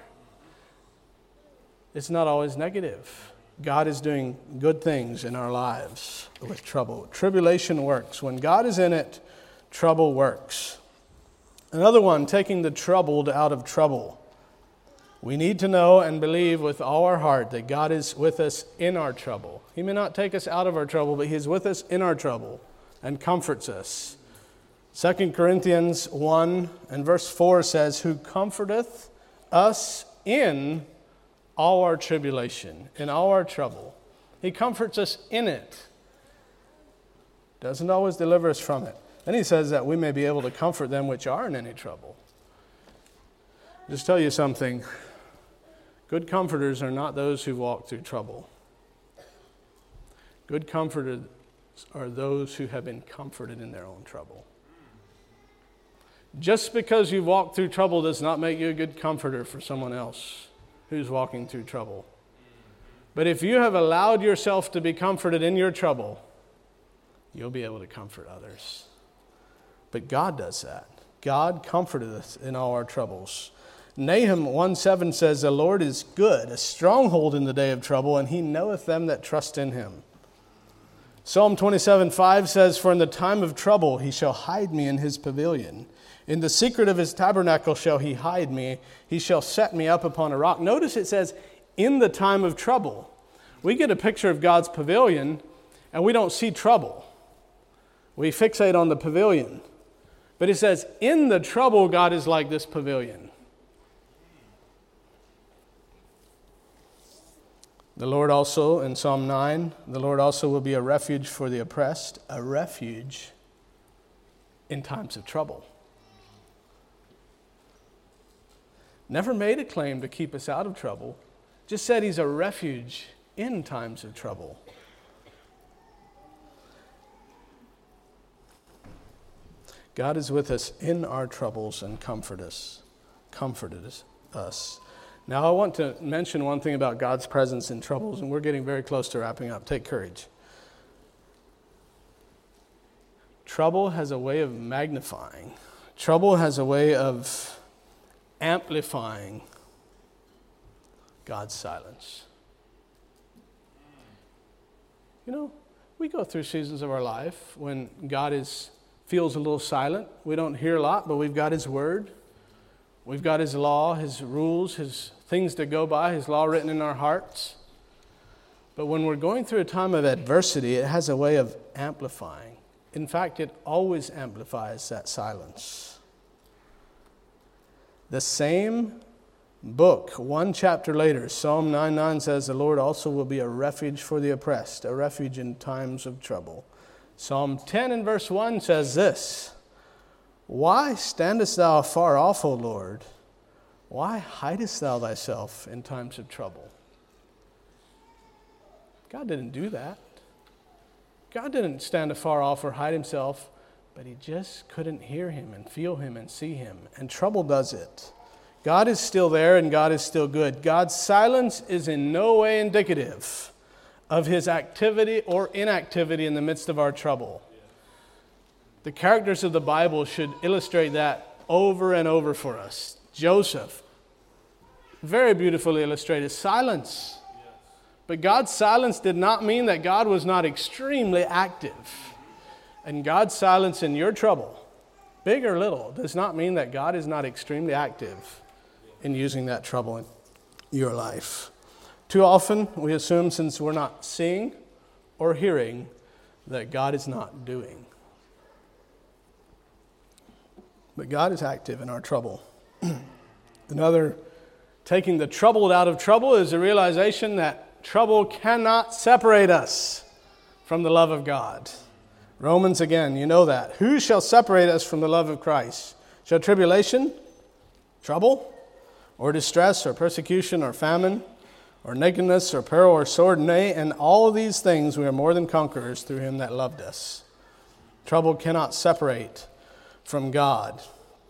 It's not always negative. God is doing good things in our lives with trouble. Tribulation works. When God is in it, trouble works. Another one, taking the troubled out of trouble. We need to know and believe with all our heart that God is with us in our trouble. He may not take us out of our trouble, but he is with us in our trouble and comforts us. Second Corinthians one and verse four says, who comforteth us in all our tribulation, in all our trouble. He comforts us in it. Doesn't always deliver us from it. Then he says that we may be able to comfort them which are in any trouble. Just tell you something. Good comforters are not those who walk through trouble. Good comforters are those who have been comforted in their own trouble. Just because you walk through trouble does not make you a good comforter for someone else who's walking through trouble. But if you have allowed yourself to be comforted in your trouble, you'll be able to comfort others. But God does that. God comforted us in all our troubles. Nahum one seven says, the Lord is good, a stronghold in the day of trouble, and he knoweth them that trust in him. Psalm twenty-seven five says, for in the time of trouble he shall hide me in his pavilion. In the secret of his tabernacle shall he hide me. He shall set me up upon a rock. Notice it says, in the time of trouble. We get a picture of God's pavilion, and we don't see trouble. We fixate on the pavilion. But it says, in the trouble, God is like this pavilion. The Lord also, in Psalm nine, the Lord also will be a refuge for the oppressed, a refuge in times of trouble. Never made a claim to keep us out of trouble. Just said he's a refuge in times of trouble. God is with us in our troubles and comfort us, comforted us. Now I want to mention one thing about God's presence in troubles, and we're getting very close to wrapping up. Take courage. Trouble has a way of magnifying. Trouble has a way of amplifying God's silence. You know, we go through seasons of our life when God is feels a little silent. We don't hear a lot, but we've got His Word. We've got His law, His rules, His things to go by, His law written in our hearts. But when we're going through a time of adversity, it has a way of amplifying. In fact, it always amplifies that silence. The same book, one chapter later, Psalm nine nine says, the Lord also will be a refuge for the oppressed, a refuge in times of trouble. Psalm ten and verse one says this, why standest thou afar off, O Lord? Why hidest thou thyself in times of trouble? God didn't do that. God didn't stand afar off or hide Himself, but He just couldn't hear Him and feel Him and see Him. And trouble does it. God is still there and God is still good. God's silence is in no way indicative of His activity or inactivity in the midst of our trouble. The characters of the Bible should illustrate that over and over for us. Joseph, very beautifully illustrated silence. But God's silence did not mean that God was not extremely active. And God's silence in your trouble, big or little, does not mean that God is not extremely active in using that trouble in your life. Too often, we assume since we're not seeing or hearing, that God is not doing. But God is active in our trouble. Another, taking the troubled out of trouble is the realization that trouble cannot separate us from the love of God. Romans again, you know that. Who shall separate us from the love of Christ? Shall tribulation, trouble, or distress, or persecution, or famine, or nakedness, or peril, or sword? Nay, in all these things we are more than conquerors through Him that loved us. Trouble cannot separate from God.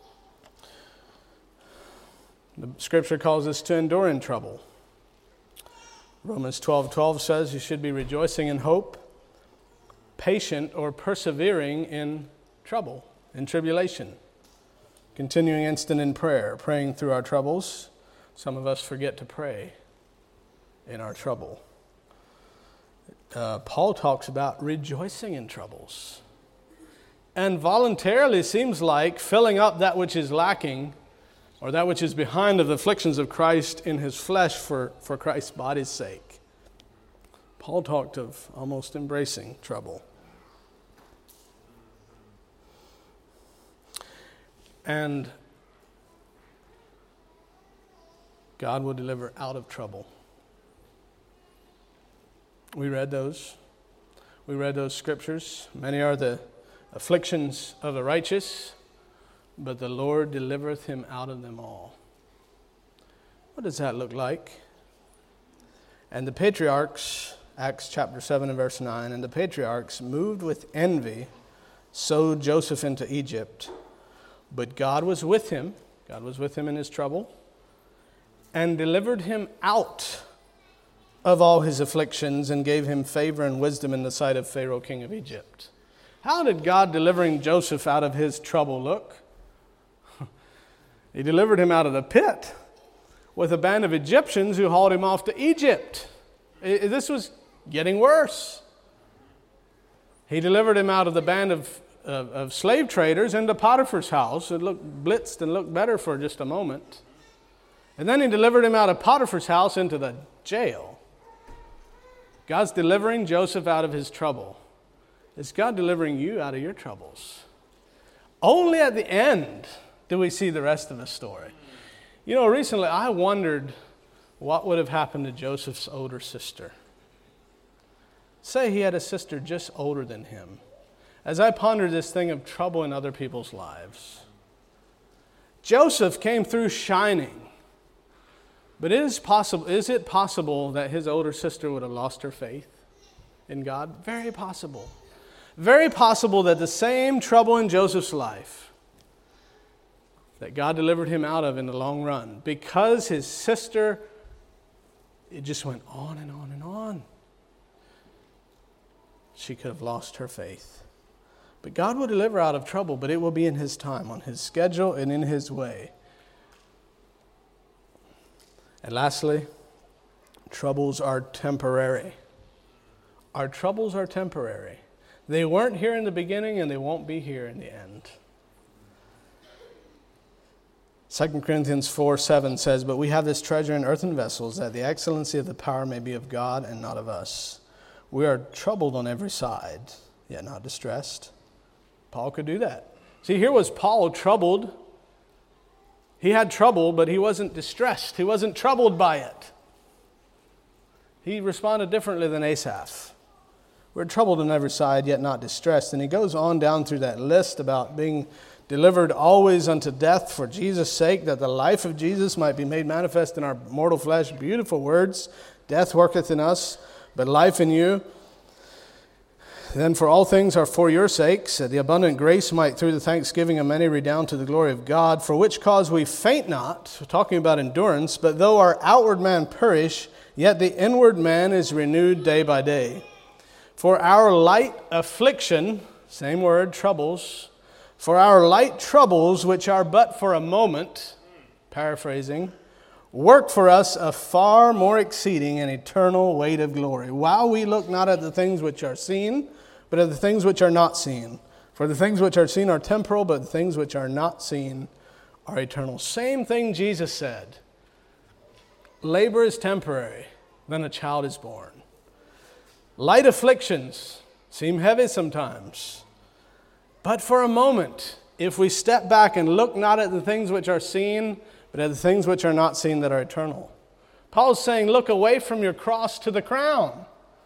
The Scripture calls us to endure in trouble. Romans twelve twelve says you should be rejoicing in hope, patient or persevering in trouble, in tribulation, continuing instant in prayer, praying through our troubles. Some of us forget to pray in our trouble. Uh, Paul talks about rejoicing in troubles. And voluntarily seems like filling up that which is lacking or that which is behind of the afflictions of Christ in His flesh for, for Christ's body's sake. Paul talked of almost embracing trouble. And God will deliver out of trouble. We read those. We read those scriptures. Many are the afflictions of the righteous, but the Lord delivereth him out of them all. What does that look like? And the patriarchs, Acts chapter seven and verse nine, and the patriarchs, moved with envy, sowed Joseph into Egypt. But God was with him, God was with him in his trouble, and delivered him out of all his afflictions and gave him favor and wisdom in the sight of Pharaoh, king of Egypt. How did God delivering Joseph out of his trouble look? He delivered him out of the pit with a band of Egyptians who hauled him off to Egypt. This was getting worse. He delivered him out of the band of, of, of slave traders into Potiphar's house. It looked blitzed and looked better for just a moment. And then he delivered him out of Potiphar's house into the jail. God's delivering Joseph out of his trouble. Is God delivering you out of your troubles? Only at the end do we see the rest of the story. You know, recently I wondered what would have happened to Joseph's older sister. Say he had a sister just older than him. As I pondered this thing of trouble in other people's lives, Joseph came through shining. But it is possible, is it possible that his older sister would have lost her faith in God? Very possible. Very possible that the same trouble in Joseph's life that God delivered him out of in the long run, because his sister, it just went on and on and on. She could have lost her faith. But God will deliver out of trouble, but it will be in his time, on his schedule, and in his way. And lastly, troubles are temporary. Our troubles are temporary. They weren't here in the beginning, and they won't be here in the end. Second Corinthians four seven says, "But we have this treasure in earthen vessels, that the excellency of the power may be of God and not of us. We are troubled on every side, yet not distressed." Paul could do that. See, here was Paul troubled. He had trouble, but he wasn't distressed. He wasn't troubled by it. He responded differently than Asaph. We're troubled on every side, yet not distressed. And he goes on down through that list about being delivered always unto death for Jesus' sake, that the life of Jesus might be made manifest in our mortal flesh. Beautiful words. Death worketh in us, but life in you. Then for all things are for your sakes, that the abundant grace might through the thanksgiving of many redound to the glory of God, for which cause we faint not, we're talking about endurance, but though our outward man perish, yet the inward man is renewed day by day. For our light affliction, same word, troubles, for our light troubles, which are but for a moment, paraphrasing, work for us a far more exceeding and eternal weight of glory, while we look not at the things which are seen, but at the things which are not seen. For the things which are seen are temporal, but the things which are not seen are eternal. Same thing Jesus said. Labor is temporary, then a child is born. Light afflictions seem heavy sometimes, but for a moment, if we step back and look not at the things which are seen, but at the things which are not seen that are eternal. Paul's saying, look away from your cross to the crown.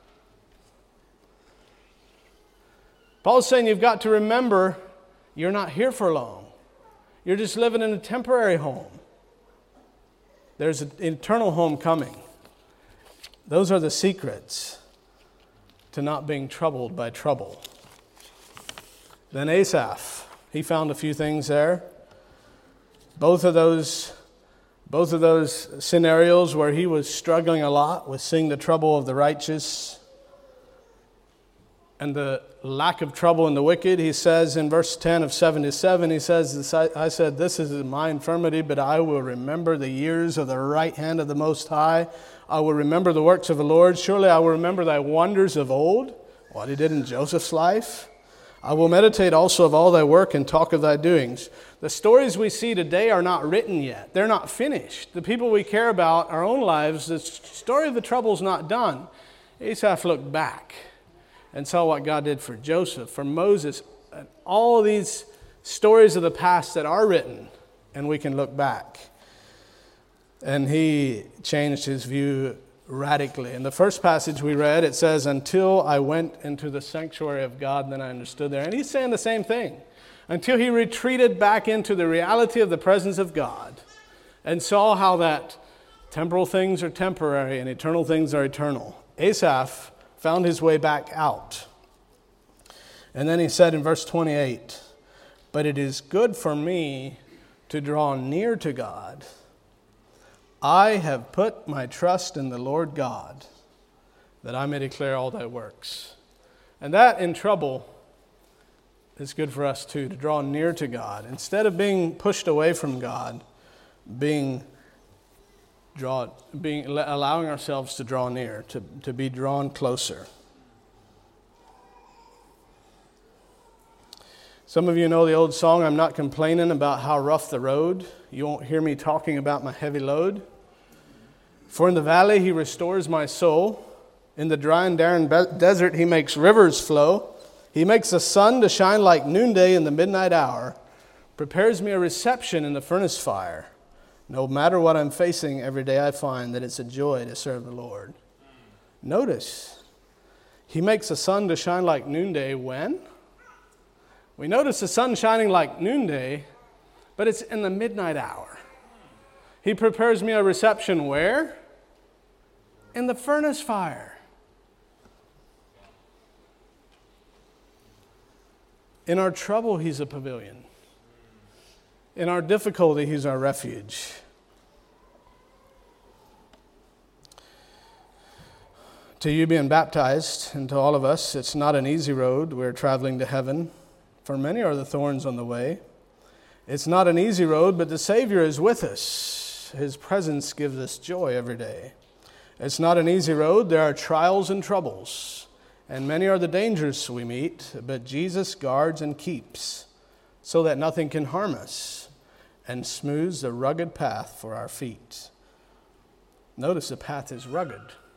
Paul's saying you've got to remember you're not here for long. You're just living in a temporary home. There's an eternal home coming. Those are the secrets to not being troubled by trouble. Then Asaph, he found a few things there. Both of those, both of those scenarios where he was struggling a lot with seeing the trouble of the righteous and the lack of trouble in the wicked. He says in verse ten of seventy-seven, he says, I said, this is my infirmity, but I will remember the years of the right hand of the Most High. I will remember the works of the Lord. Surely I will remember thy wonders of old, what he did in Joseph's life. I will meditate also of all thy work and talk of thy doings. The stories we see today are not written yet. They're not finished. The people we care about, our own lives, the story of the trouble is not done. Asaph looked back and saw what God did for Joseph, for Moses, and all of these stories of the past that are written, and we can look back. And he changed his view radically. In the first passage we read, it says, until I went into the sanctuary of God, then I understood there. And he's saying the same thing. Until he retreated back into the reality of the presence of God and saw how that temporal things are temporary and eternal things are eternal. Asaph found his way back out. And then he said in verse twenty-eight, but it is good for me to draw near to God. I have put my trust in the Lord God, that I may declare all thy works. And that in trouble is good for us too, to draw near to God. Instead of being pushed away from God, being draw, being allowing ourselves to draw near, to, to be drawn closer. Some of you know the old song, I'm not complaining about how rough the road. You won't hear me talking about my heavy load. For in the valley he restores my soul. In the dry and barren desert he makes rivers flow. He makes the sun to shine like noonday in the midnight hour. Prepares me a reception in the furnace fire. No matter what I'm facing, every day I find that it's a joy to serve the Lord. Notice, he makes the sun to shine like noonday when? We notice the sun shining like noonday, but it's in the midnight hour. He prepares me a reception where? In the furnace fire. In our trouble, He's a pavilion. In our difficulty, He's our refuge. To you being baptized, and to all of us, it's not an easy road. We're traveling to heaven. For many are the thorns on the way. It's not an easy road, but the Savior is with us. His presence gives us joy every day. It's not an easy road. There are trials and troubles, and many are the dangers we meet, but Jesus guards and keeps so that nothing can harm us and smooths the rugged path for our feet. Notice the path is rugged.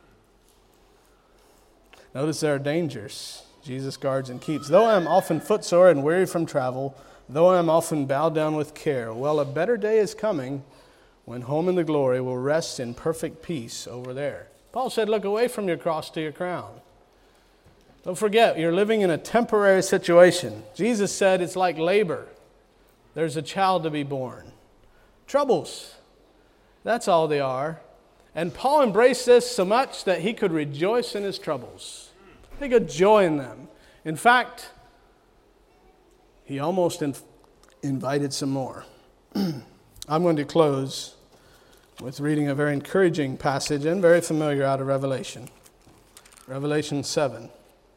Notice there are dangers. Jesus guards and keeps. Though I am often footsore and weary from travel, though I am often bowed down with care, well, a better day is coming when home in the glory will rest in perfect peace over there. Paul said, look away from your cross to your crown. Don't forget, you're living in a temporary situation. Jesus said it's like labor. There's a child to be born. Troubles. That's all they are. And Paul embraced this so much that he could rejoice in his troubles. He could joy in them. In fact, he almost in- invited some more. I'm going to close with reading a very encouraging passage and very familiar out of Revelation. Revelation seven.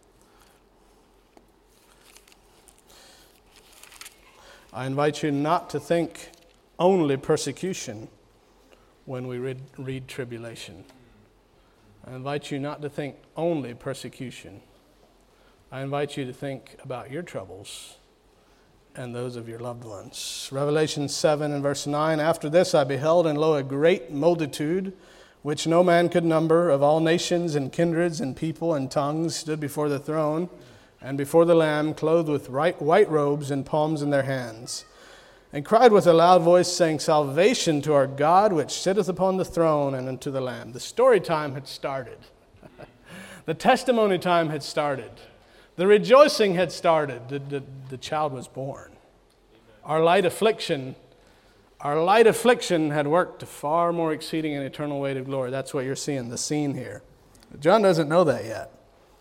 I invite you not to think only persecution when we read, read tribulation. I invite you not to think only persecution. I invite you to think about your troubles and those of your loved ones. Revelation seven and verse nine, after this I beheld, and lo, a great multitude, which no man could number, of all nations and kindreds and people and tongues, stood before the throne and before the Lamb, clothed with white robes and palms in their hands, and cried with a loud voice, saying, salvation to our God, which sitteth upon the throne, and unto the Lamb. The story time had started. The testimony time had started. The rejoicing had started. The, the, the child was born. Our light affliction, our light affliction had worked to far more exceeding and eternal weight of glory. That's what you're seeing, the scene here. John doesn't know that yet.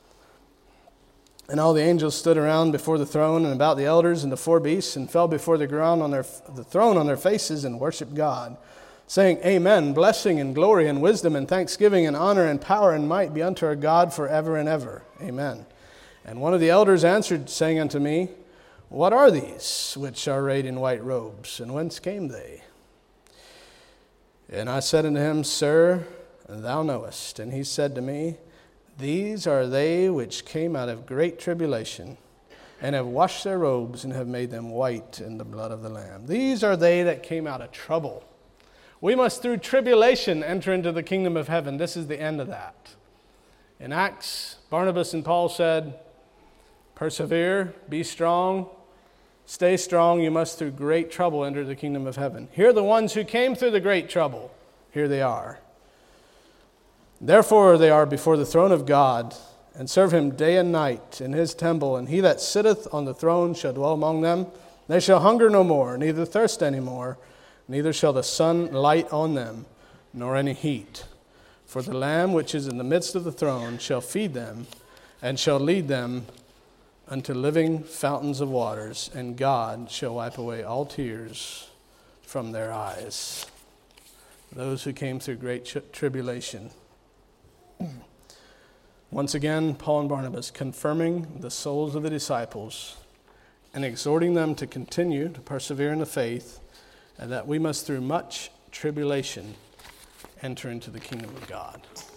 And all the angels stood around before the throne and about the elders and the four beasts, and fell before the ground on their the throne on their faces and worshiped God, saying, Amen, blessing and glory and wisdom and thanksgiving and honor and power and might be unto our God forever and ever. Amen. And one of the elders answered, saying unto me, what are these which are arrayed in white robes, and whence came they? And I said unto him, Sir, thou knowest. And he said to me, these are they which came out of great tribulation, and have washed their robes, and have made them white in the blood of the Lamb. These are they that came out of trouble. We must through tribulation enter into the kingdom of heaven. This is the end of that. In Acts, Barnabas and Paul said, persevere, be strong, stay strong. You must through great trouble enter the kingdom of heaven. Here are the ones who came through the great trouble. Here they are. Therefore they are before the throne of God, and serve him day and night in his temple. And he that sitteth on the throne shall dwell among them. They shall hunger no more, neither thirst any more, neither shall the sun light on them, nor any heat. For the Lamb which is in the midst of the throne shall feed them, and shall lead them unto living fountains of waters, and God shall wipe away all tears from their eyes. Those who came through great tri- tribulation. Once again, Paul and Barnabas confirming the souls of the disciples and exhorting them to continue to persevere in the faith, and that we must through much tribulation enter into the kingdom of God.